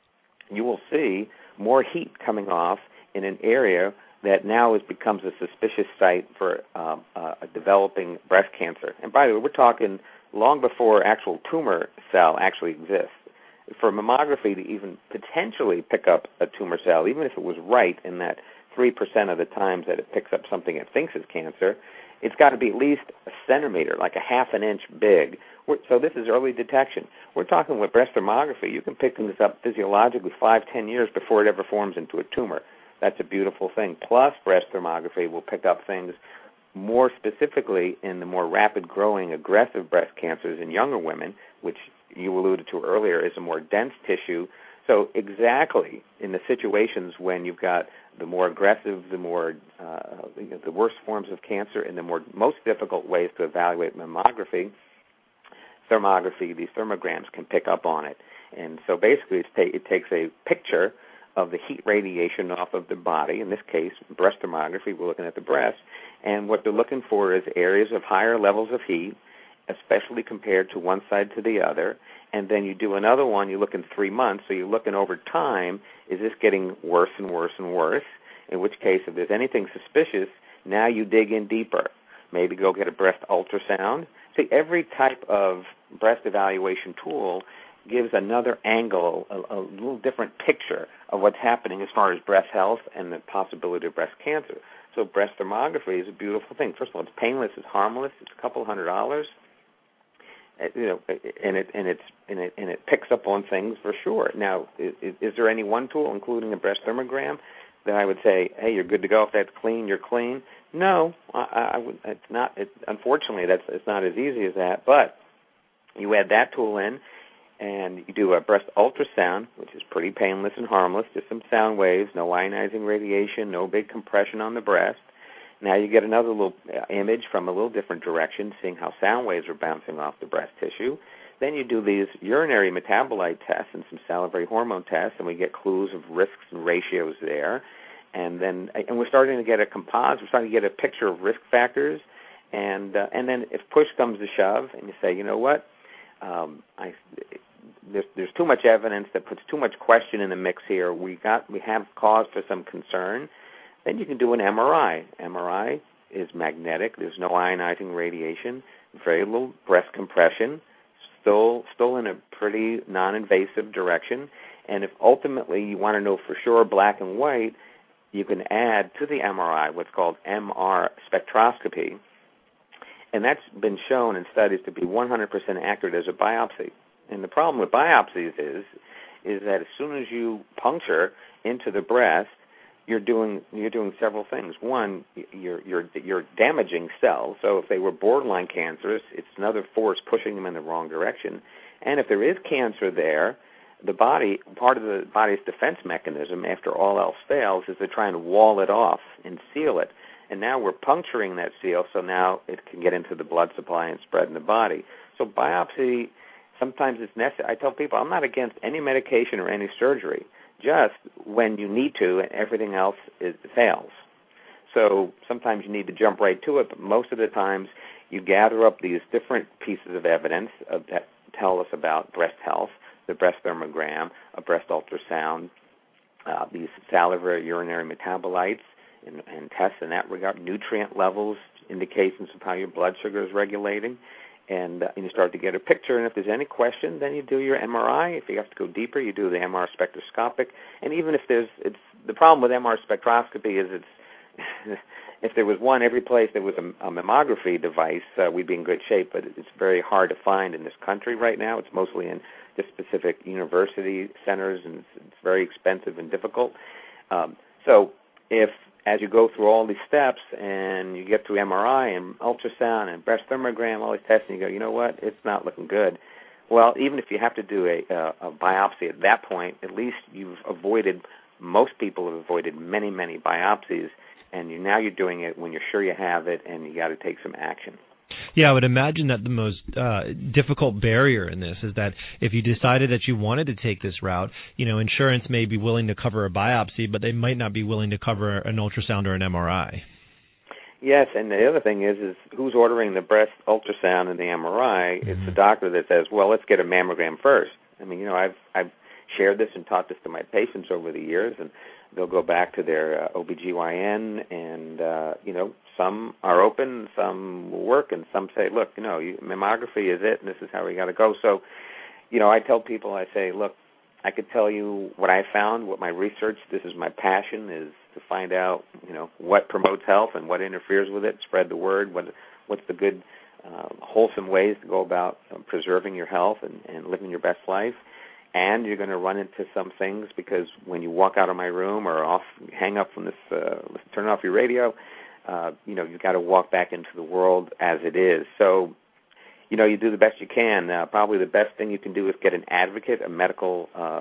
you will see more heat coming off in an area that now is, becomes a suspicious site for um, uh, a developing breast cancer. And by the way, we're talking long before actual tumor cell actually exists. For mammography to even potentially pick up a tumor cell, even if it was right in that three percent of the times that it picks up something it thinks is cancer, it's got to be at least a centimeter, like a half an inch big. We're, so this is early detection. We're talking with breast thermography. You can pick this up physiologically five, ten years before it ever forms into a tumor. That's a beautiful thing. Plus, breast thermography will pick up things more specifically in the more rapid-growing, aggressive breast cancers in younger women, which you alluded to earlier is a more dense tissue So exactly in the situations when you've got the more aggressive, the more uh, you know, the worst forms of cancer, and the more most difficult ways to evaluate mammography, thermography, these thermograms can pick up on it. And so basically it's ta- it takes a picture of the heat radiation off of the body. In this case, breast thermography, we're looking at the breast. And what they're looking for is areas of higher levels of heat, especially compared to one side to the other. And then you do another one, you look in three months, so you're looking over time, is this getting worse and worse and worse? In which case, if there's anything suspicious, now you dig in deeper. Maybe go get a breast ultrasound. See, every type of breast evaluation tool gives another angle, a, a little different picture of what's happening as far as breast health and the possibility of breast cancer. So breast thermography is a beautiful thing. First of all, it's painless, it's harmless, it's a couple hundred dollars. You know, and it and it's and it and it picks up on things for sure. Now, is, is there any one tool, including a breast thermogram, that I would say, hey, you're good to go if that's clean, you're clean? No, I, I would. It's not. It, unfortunately, that's it's not as easy as that. But you add that tool in, and you do a breast ultrasound, which is pretty painless and harmless, just some sound waves, no ionizing radiation, no big compression on the breast. Now you get another little image from a little different direction, seeing how sound waves are bouncing off the breast tissue. Then you do these urinary metabolite tests and some salivary hormone tests, and we get clues of risks and ratios there. And then, and we're starting to get a composite. We're starting to get a picture of risk factors. And uh, and then if push comes to shove, and you say, you know what, um, I, there's there's too much evidence that puts too much question in the mix here. We got we have cause for some concern. Then you can do an M R I. M R I is magnetic. There's no ionizing radiation, very little breast compression, still still in a pretty non-invasive direction. And if ultimately you want to know for sure black and white, you can add to the M R I what's called M R spectroscopy. And that's been shown in studies to be one hundred percent accurate as a biopsy. And the problem with biopsies is, is that as soon as you puncture into the breast, You're doing you're doing several things. One, you're you're you're damaging cells. So if they were borderline cancerous, it's another force pushing them in the wrong direction. And if there is cancer there, the body part of the body's defense mechanism, after all else fails, is to try and wall it off and seal it. And now we're puncturing that seal, so now it can get into the blood supply and spread in the body. So biopsy sometimes it's necessary. I tell people I'm not against any medication or any surgery, just when you need to and everything else is, fails. So sometimes you need to jump right to it, but most of the times you gather up these different pieces of evidence of, that tell us about breast health, the breast thermogram, a breast ultrasound, uh, these salivary urinary metabolites and, and tests in that regard, nutrient levels, indications of how your blood sugar is regulating. And, uh, and you start to get a picture. And if there's any question, then you do your M R I. If you have to go deeper, you do the M R spectroscopic. And even if there's, it's the problem with M R spectroscopy is it's if there was one every place there was a, a mammography device, uh, we'd be in good shape. But it's very hard to find in this country right now. It's mostly in just specific university centers, and it's, it's very expensive and difficult. Um, so if as you go through all these steps and you get through M R I and ultrasound and breast thermogram, all these tests, and you go, you know what, it's not looking good. Well, even if you have to do a, a, a biopsy at that point, at least you've avoided, most people have avoided many, many biopsies, and you, now you're doing it when you're sure you have it and you got to take some action. Yeah, I would imagine that the most uh, difficult barrier in this is that if you decided that you wanted to take this route, you know, insurance may be willing to cover a biopsy, but they might not be willing to cover an ultrasound or an M R I. Yes, and the other thing is, is who's ordering the breast ultrasound and the M R I? Mm-hmm. It's the doctor that says, well, let's get a mammogram first. I mean, you know, I've I've shared this and taught this to my patients over the years, and they'll go back to their uh, O B G Y N, and, uh, you know, some are open, some will work, and some say, look, you know, you, mammography is it, and this is how we got to go. So, you know, I tell people, I say, look, I could tell you what I found, what my research, this is my passion, is to find out, you know, what promotes health and what interferes with it, spread the word, what what's the good, uh, wholesome ways to go about um, preserving your health and, and living your best life. And you're going to run into some things because when you walk out of my room or off, hang up from this, uh, turn off your radio, uh, you know, you've got to walk back into the world as it is. So, you know, you do the best you can. Uh, probably the best thing you can do is get an advocate, a medical uh,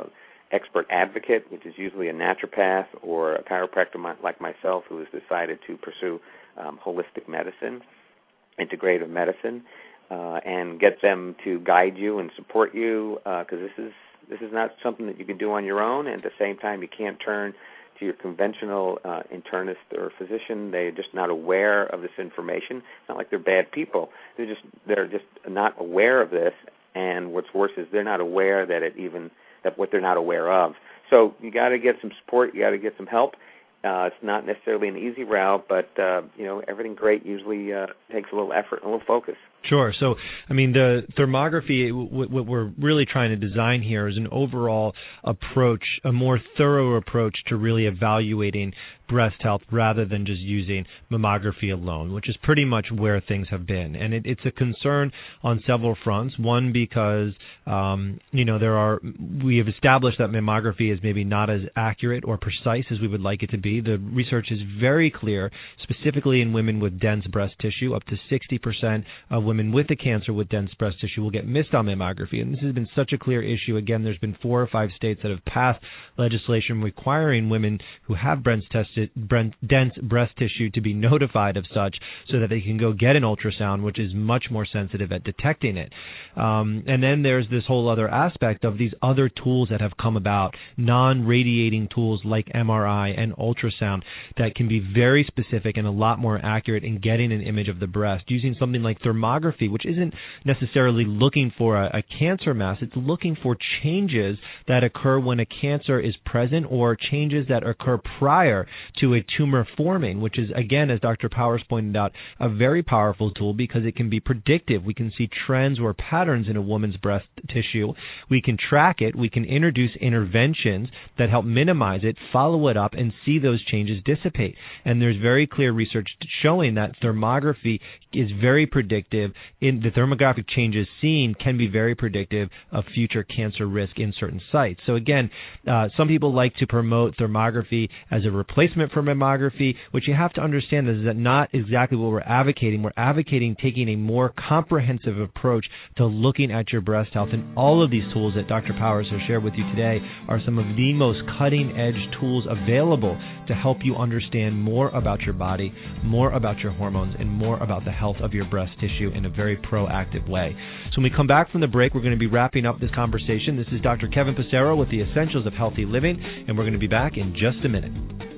expert advocate, which is usually a naturopath or a chiropractor like myself who has decided to pursue um, holistic medicine, integrative medicine, uh, and get them to guide you and support you, because uh, this is this is not something that you can do on your own, and at the same time you can't turn to your conventional uh, internist or physician. They're just not aware of this information. It's not like they're bad people. They're just they're just not aware of this, and what's worse is they're not aware that it even that what they're not aware of. So you got to get some support. You got to get some help. Uh, it's not necessarily an easy route, but uh, you know, everything great usually uh, takes a little effort and a little focus. Sure. So, I mean, the thermography, what we're really trying to design here is an overall approach, a more thorough approach to really evaluating breast health rather than just using mammography alone, which is pretty much where things have been. And it, it's a concern on several fronts. One, because, um, you know, there are, we have established that mammography is maybe not as accurate or precise as we would like it to be. The research is very clear, specifically in women with dense breast tissue. Up to sixty percent of women with the cancer with dense breast tissue will get missed on mammography. And this has been such a clear issue. Again, there's been four or five states that have passed legislation requiring women who have breast tested, dense breast tissue to be notified of such so that they can go get an ultrasound, which is much more sensitive at detecting it. Um, and then there's this whole other aspect of these other tools that have come about, non-radiating tools like M R I and ultrasound that can be very specific and a lot more accurate in getting an image of the breast. Using something like thermography, which isn't necessarily looking for a, a cancer mass, it's looking for changes that occur when a cancer is present or changes that occur prior to a tumor forming, which is, again, as Doctor Powers pointed out, a very powerful tool because it can be predictive. We can see trends or patterns in a woman's breast tissue. We can track it. We can introduce interventions that help minimize it, follow it up, and see those changes dissipate. And there's very clear research showing that thermography is very predictive. In the thermographic changes seen can be very predictive of future cancer risk in certain sites. So again, uh, some people like to promote thermography as a replacement for mammography. What you have to understand is that not exactly what we're advocating. We're advocating taking a more comprehensive approach to looking at your breast health. And all of these tools that Doctor Powers has shared with you today are some of the most cutting-edge tools available to help you understand more about your body, more about your hormones, and more about the health of your breast tissue in a very proactive way. So when we come back from the break, we're going to be wrapping up this conversation. This is Doctor Kevin Passero with the Essentials of Healthy Living, and we're going to be back in just a minute.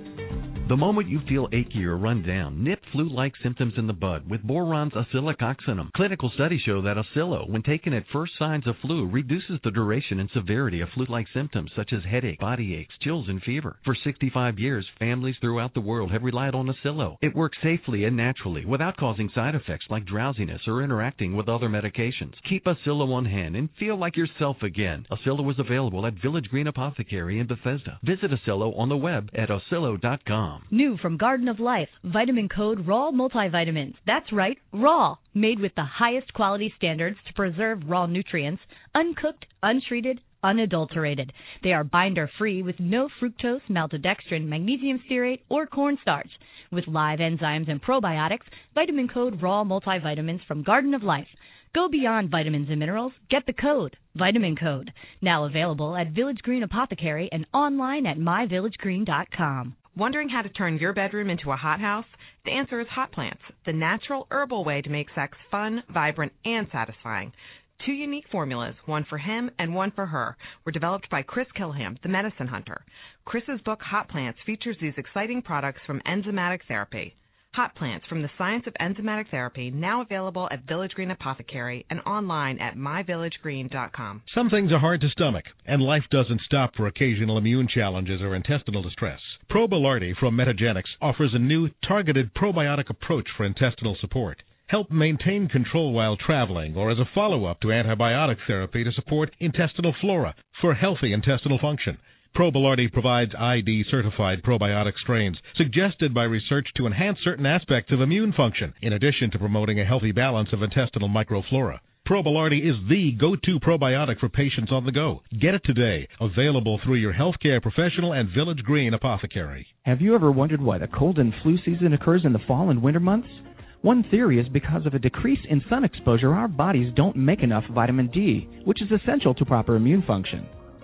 The moment you feel achy or run down, nip flu-like symptoms in the bud with Boron's Oscillococcinum. Clinical studies show that Oscillo, when taken at first signs of flu, reduces the duration and severity of flu-like symptoms such as headache, body aches, chills, and fever. For sixty-five years, families throughout the world have relied on Oscillo. It works safely and naturally without causing side effects like drowsiness or interacting with other medications. Keep Oscillo on hand and feel like yourself again. Oscillo is available at Village Green Apothecary in Bethesda. Visit Oscillo on the web at oscillo dot com. New from Garden of Life, vitamin code RAW multivitamins. That's right, raw. Made with the highest quality standards to preserve raw nutrients, uncooked, untreated, unadulterated. They are binder-free with no fructose, maltodextrin, magnesium stearate, or cornstarch. With live enzymes and probiotics, vitamin code RAW multivitamins from Garden of Life. Go beyond vitamins and minerals. Get the code, Vitamin Code. Now available at Village Green Apothecary and online at my village green dot com. Wondering how to turn your bedroom into a hothouse? The answer is hot plants, the natural herbal way to make sex fun, vibrant, and satisfying. Two unique formulas, one for him and one for her, were developed by Chris Kilham, the medicine hunter. Chris's book, Hot Plants, features these exciting products from enzymatic therapy. Hot Plants from the Science of Enzymatic Therapy, now available at Village Green Apothecary and online at my village green dot com. Some things are hard to stomach, and life doesn't stop for occasional immune challenges or intestinal distress. Probilardi from Metagenics offers a new targeted probiotic approach for intestinal support. Help maintain control while traveling or as a follow-up to antibiotic therapy to support intestinal flora for healthy intestinal function. Probilardi provides I D-certified probiotic strains suggested by research to enhance certain aspects of immune function, in addition to promoting a healthy balance of intestinal microflora. Probilardi is the go-to probiotic for patients on the go. Get it today. Available through your healthcare professional and Village Green Apothecary. Have you ever wondered why the cold and flu season occurs in the fall and winter months? One theory is because of a decrease in sun exposure, our bodies don't make enough vitamin D, which is essential to proper immune function.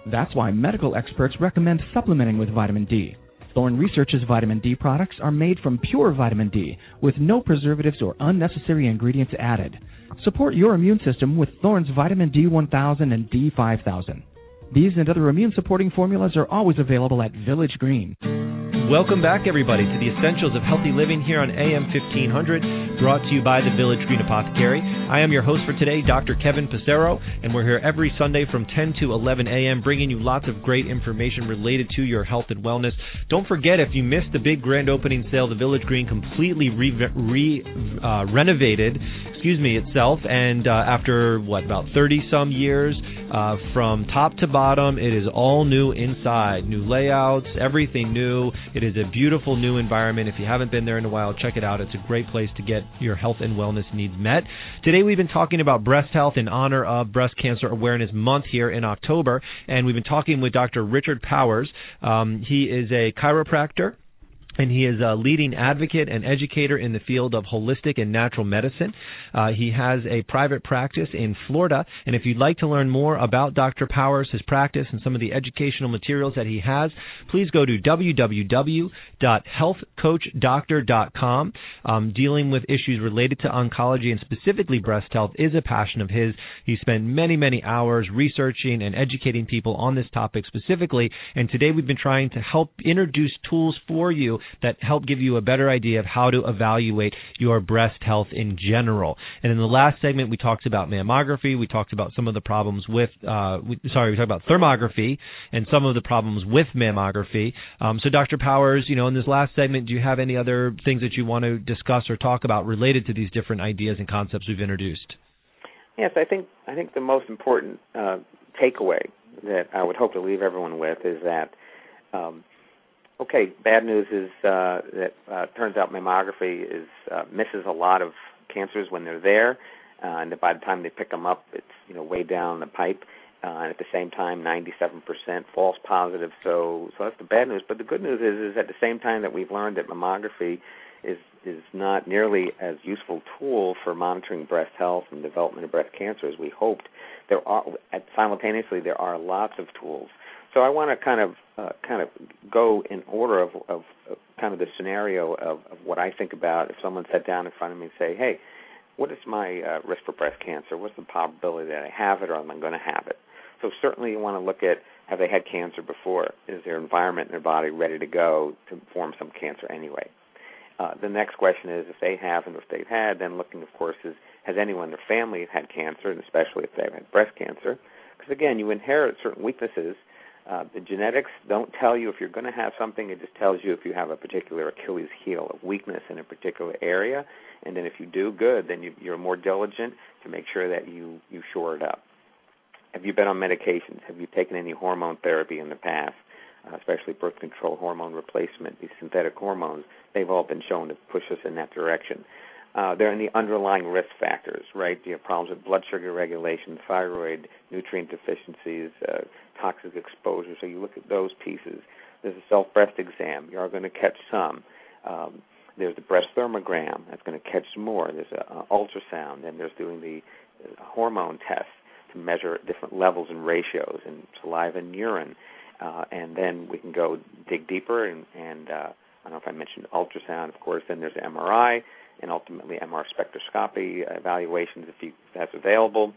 That's why medical experts recommend supplementing with vitamin D. Thorne Research's vitamin D products are made from pure vitamin D with no preservatives or unnecessary ingredients added. Support your immune system with Thorne's vitamin D one thousand and D five thousand. These and other immune-supporting formulas are always available at Village Green. Welcome back, everybody, to the Essentials of Healthy Living here on A M fifteen hundred, brought to you by the Village Green Apothecary. I am your host for today, Doctor Kevin Passero, and we're here every Sunday from ten to eleven a.m. bringing you lots of great information related to your health and wellness. Don't forget, if you missed the big grand opening sale, the Village Green completely re, re uh, renovated, excuse me, itself, and uh, after, what, about thirty-some years, uh, from top to bottom, it is all new inside. New layouts, everything new. It is a beautiful new environment. If you haven't been there in a while, check it out. It's a great place to get your health and wellness needs met. Today we've been talking about breast health in honor of Breast Cancer Awareness Month here in October, and we've been talking with Doctor Richard Powers. Um, he is a chiropractor, and he is a leading advocate and educator in the field of holistic and natural medicine. Uh, he has a private practice in Florida, and if you'd like to learn more about Doctor Powers, his practice, and some of the educational materials that he has, please go to w w w dot health coach doctor dot com. Um, dealing with issues related to oncology and specifically breast health is a passion of his. He spent many, many hours researching and educating people on this topic specifically, and today we've been trying to help introduce tools for you that help give you a better idea of how to evaluate your breast health in general. And in the last segment, we talked about mammography. We talked about some of the problems with, uh, we, sorry, we talked about thermography and some of the problems with mammography. Um, so, Doctor Powers, you know, in this last segment, do you have any other things that you want to discuss or talk about related to these different ideas and concepts we've introduced? Yes, I think I think the most important uh, takeaway that I would hope to leave everyone with is that um, Okay, bad news is uh, that uh, turns out mammography is uh, misses a lot of cancers when they're there, uh, and by the time they pick them up, it's you know way down the pipe. Uh, and at the same time, ninety-seven percent false positive. So, so that's the bad news. But the good news is, is at the same time that we've learned that mammography is is not nearly as useful tool for monitoring breast health and development of breast cancer as we hoped. There are simultaneously there are lots of tools. So I want to kind of uh, kind of go in order of, of, of kind of the scenario of, of what I think about if someone sat down in front of me and say, hey, what is my uh, risk for breast cancer? What's the probability that I have it or am I going to have it? So certainly you want to look at, have they had cancer before? Is their environment in their body ready to go to form some cancer anyway? Uh, the next question is if they have and if they've had, then looking, of course, is has anyone in their family had cancer, and especially if they've had breast cancer? Because, again, you inherit certain weaknesses. Uh, the genetics don't tell you if you're going to have something. It just tells you if you have a particular Achilles heel, a weakness in a particular area. And then if you do good, then you, you're more diligent to make sure that you, you shore it up. Have you been on medications? Have you taken any hormone therapy in the past, uh, especially birth control, hormone replacement, these synthetic hormones? They've all been shown to push us in that direction. Uh, they're in the underlying risk factors, right? You have problems with blood sugar regulation, thyroid, nutrient deficiencies, uh, toxic exposure. So you look at those pieces. There's a self-breast exam. You are going to catch some. Um, there's the breast thermogram. That's going to catch some more. There's an uh, ultrasound, and there's doing the uh, hormone test to measure different levels and ratios in saliva and urine. Uh, and then we can go dig deeper, and, and uh, I don't know if I mentioned ultrasound, of course. Then there's M R I, and ultimately M R spectroscopy evaluations if, you, if that's available.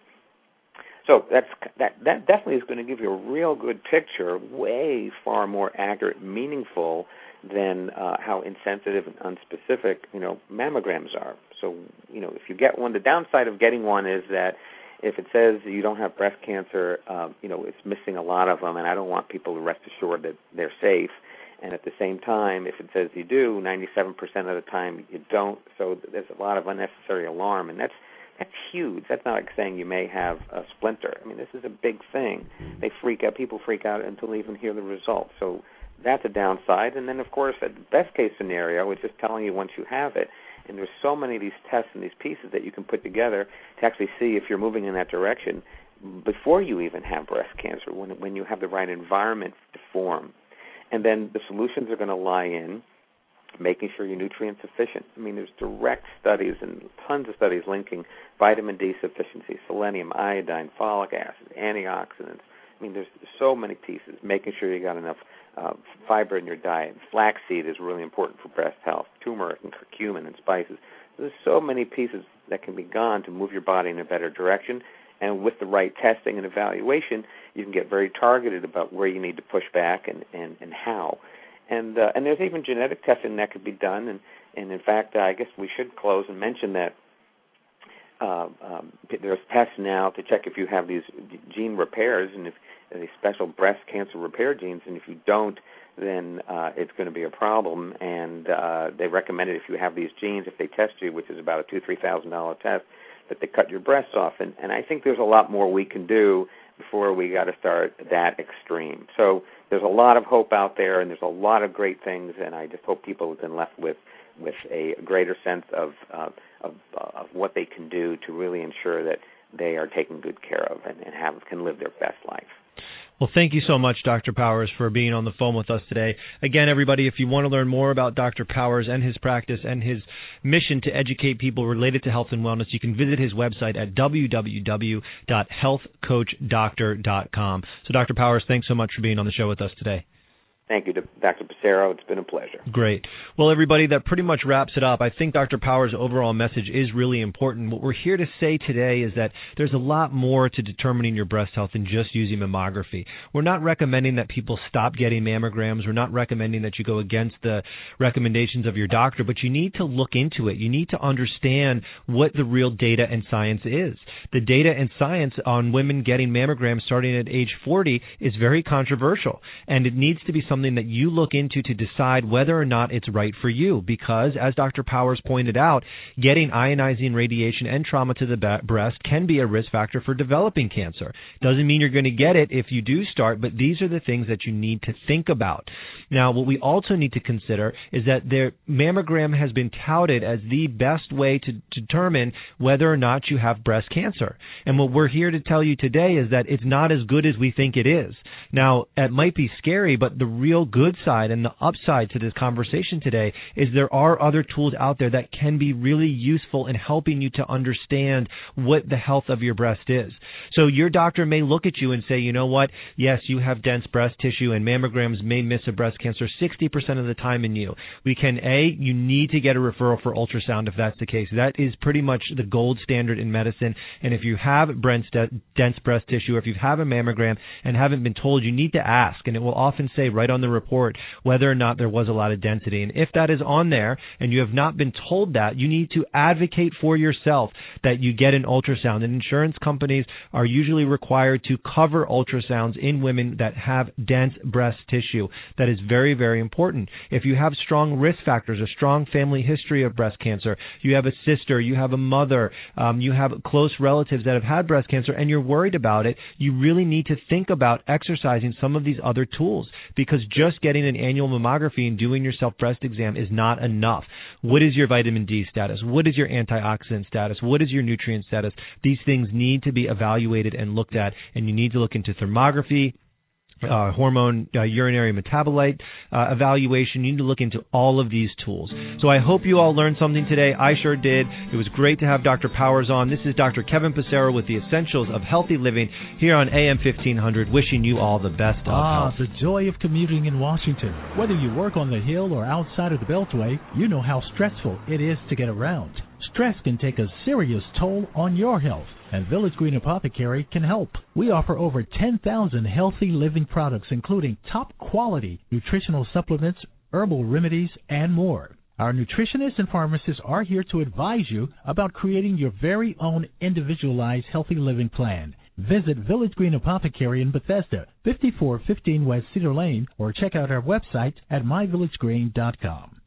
So that's that. That definitely is going to give you a real good picture, way far more accurate, meaningful than uh, how insensitive and unspecific, you know, mammograms are. So, you know, if you get one, the downside of getting one is that if it says you don't have breast cancer, um, you know, it's missing a lot of them, and I don't want people to rest assured that they're safe. And at the same time, if it says you do, ninety-seven percent of the time you don't. So there's a lot of unnecessary alarm, and that's that's huge. That's not like saying you may have a splinter. I mean, this is a big thing. They freak out. People freak out until they even hear the results. So that's a downside. And then, of course, the best-case scenario is just telling you once you have it. And there's so many of these tests and these pieces that you can put together to actually see if you're moving in that direction before you even have breast cancer, when when you have the right environment to form. And then the solutions are going to lie in making sure you're nutrient sufficient. I mean, there's direct studies and tons of studies linking vitamin D sufficiency, selenium, iodine, folic acid, antioxidants, I mean, there's so many pieces. Making sure you got enough uh, fiber in your diet. Flaxseed is really important for breast health. Turmeric and curcumin and spices. There's so many pieces that can be gone to move your body in a better direction. And with the right testing and evaluation, you can get very targeted about where you need to push back and, and, and how. And uh, and there's even genetic testing that could be done. And, and in fact, uh, I guess we should close and mention that uh, um, there's tests now to check if you have these gene repairs and if these special breast cancer repair genes. And if you don't, then uh, it's going to be a problem. And uh, they recommend it if you have these genes, if they test you, which is about a two thousand dollars, three thousand dollars test, that they cut your breasts off. And, and I think there's a lot more we can do before we got to start that extreme. So there's a lot of hope out there, and there's a lot of great things, and I just hope people have been left with, with a greater sense of, uh, of, uh, of what they can do to really ensure that they are taken good care of and, and have can live their best life. Well, thank you so much, Doctor Powers, for being on the phone with us today. Again, everybody, if you want to learn more about Doctor Powers and his practice and his mission to educate people related to health and wellness, you can visit his website at w w w dot health coach doctor dot com. So, Doctor Powers, thanks so much for being on the show with us today. Thank you, Doctor Passero. It's been a pleasure. Great. Well, everybody, that pretty much wraps it up. I think Doctor Powers' overall message is really important. What we're here to say today is that there's a lot more to determining your breast health than just using mammography. We're not recommending that people stop getting mammograms. We're not recommending that you go against the recommendations of your doctor, but you need to look into it. You need to understand what the real data and science is. The data and science on women getting mammograms starting at age forty is very controversial, and it needs to be something that you look into to decide whether or not it's right for you, because, as Doctor Powers pointed out, getting ionizing radiation and trauma to the breast can be a risk factor for developing cancer. Doesn't mean you're going to get it if you do start, but these are the things that you need to think about. Now, what we also need to consider is that their mammogram has been touted as the best way to determine whether or not you have breast cancer. And what we're here to tell you today is that it's not as good as we think it is. Now, it might be scary, but the real good side and the upside to this conversation today is there are other tools out there that can be really useful in helping you to understand what the health of your breast is. So your doctor may look at you and say, you know what, yes, you have dense breast tissue and mammograms may miss a breast cancer sixty percent of the time in you. We can, A, you need to get a referral for ultrasound if that's the case. That is pretty much the gold standard in medicine. And if you have dense breast tissue or if you have a mammogram and haven't been told, you need to ask. And it will often say right on the report whether or not there was a lot of density. And if that is on there and you have not been told that, you need to advocate for yourself that you get an ultrasound. And insurance companies are usually required to cover ultrasounds in women that have dense breast tissue. That is very, very important. If you have strong risk factors, a strong family history of breast cancer, you have a sister, you have a mother, um, you have close relatives that have had breast cancer, and you're worried about it, you really need to think about exercising some of these other tools, because just getting an annual mammography and doing your self-breast exam is not enough. What is your vitamin D status? What is your antioxidant status? What is your nutrient status? These things need to be evaluated and looked at, and you need to look into thermography, Uh, hormone uh, urinary metabolite uh, evaluation. You need to look into all of these tools. So I hope you all learned something today. I sure did. It was great to have Doctor Powers on. This is Doctor Kevin Passero with the Essentials of Healthy Living here on A M fifteen hundred, wishing you all the best of ah, health. The joy of commuting in Washington. Whether you work on the Hill or outside of the Beltway, you know how stressful it is to get around. Stress can take a serious toll on your health, and Village Green Apothecary can help. We offer over ten thousand healthy living products, including top-quality nutritional supplements, herbal remedies, and more. Our nutritionists and pharmacists are here to advise you about creating your very own individualized healthy living plan. Visit Village Green Apothecary in Bethesda, fifty-four fifteen West Cedar Lane, or check out our website at my village green dot com.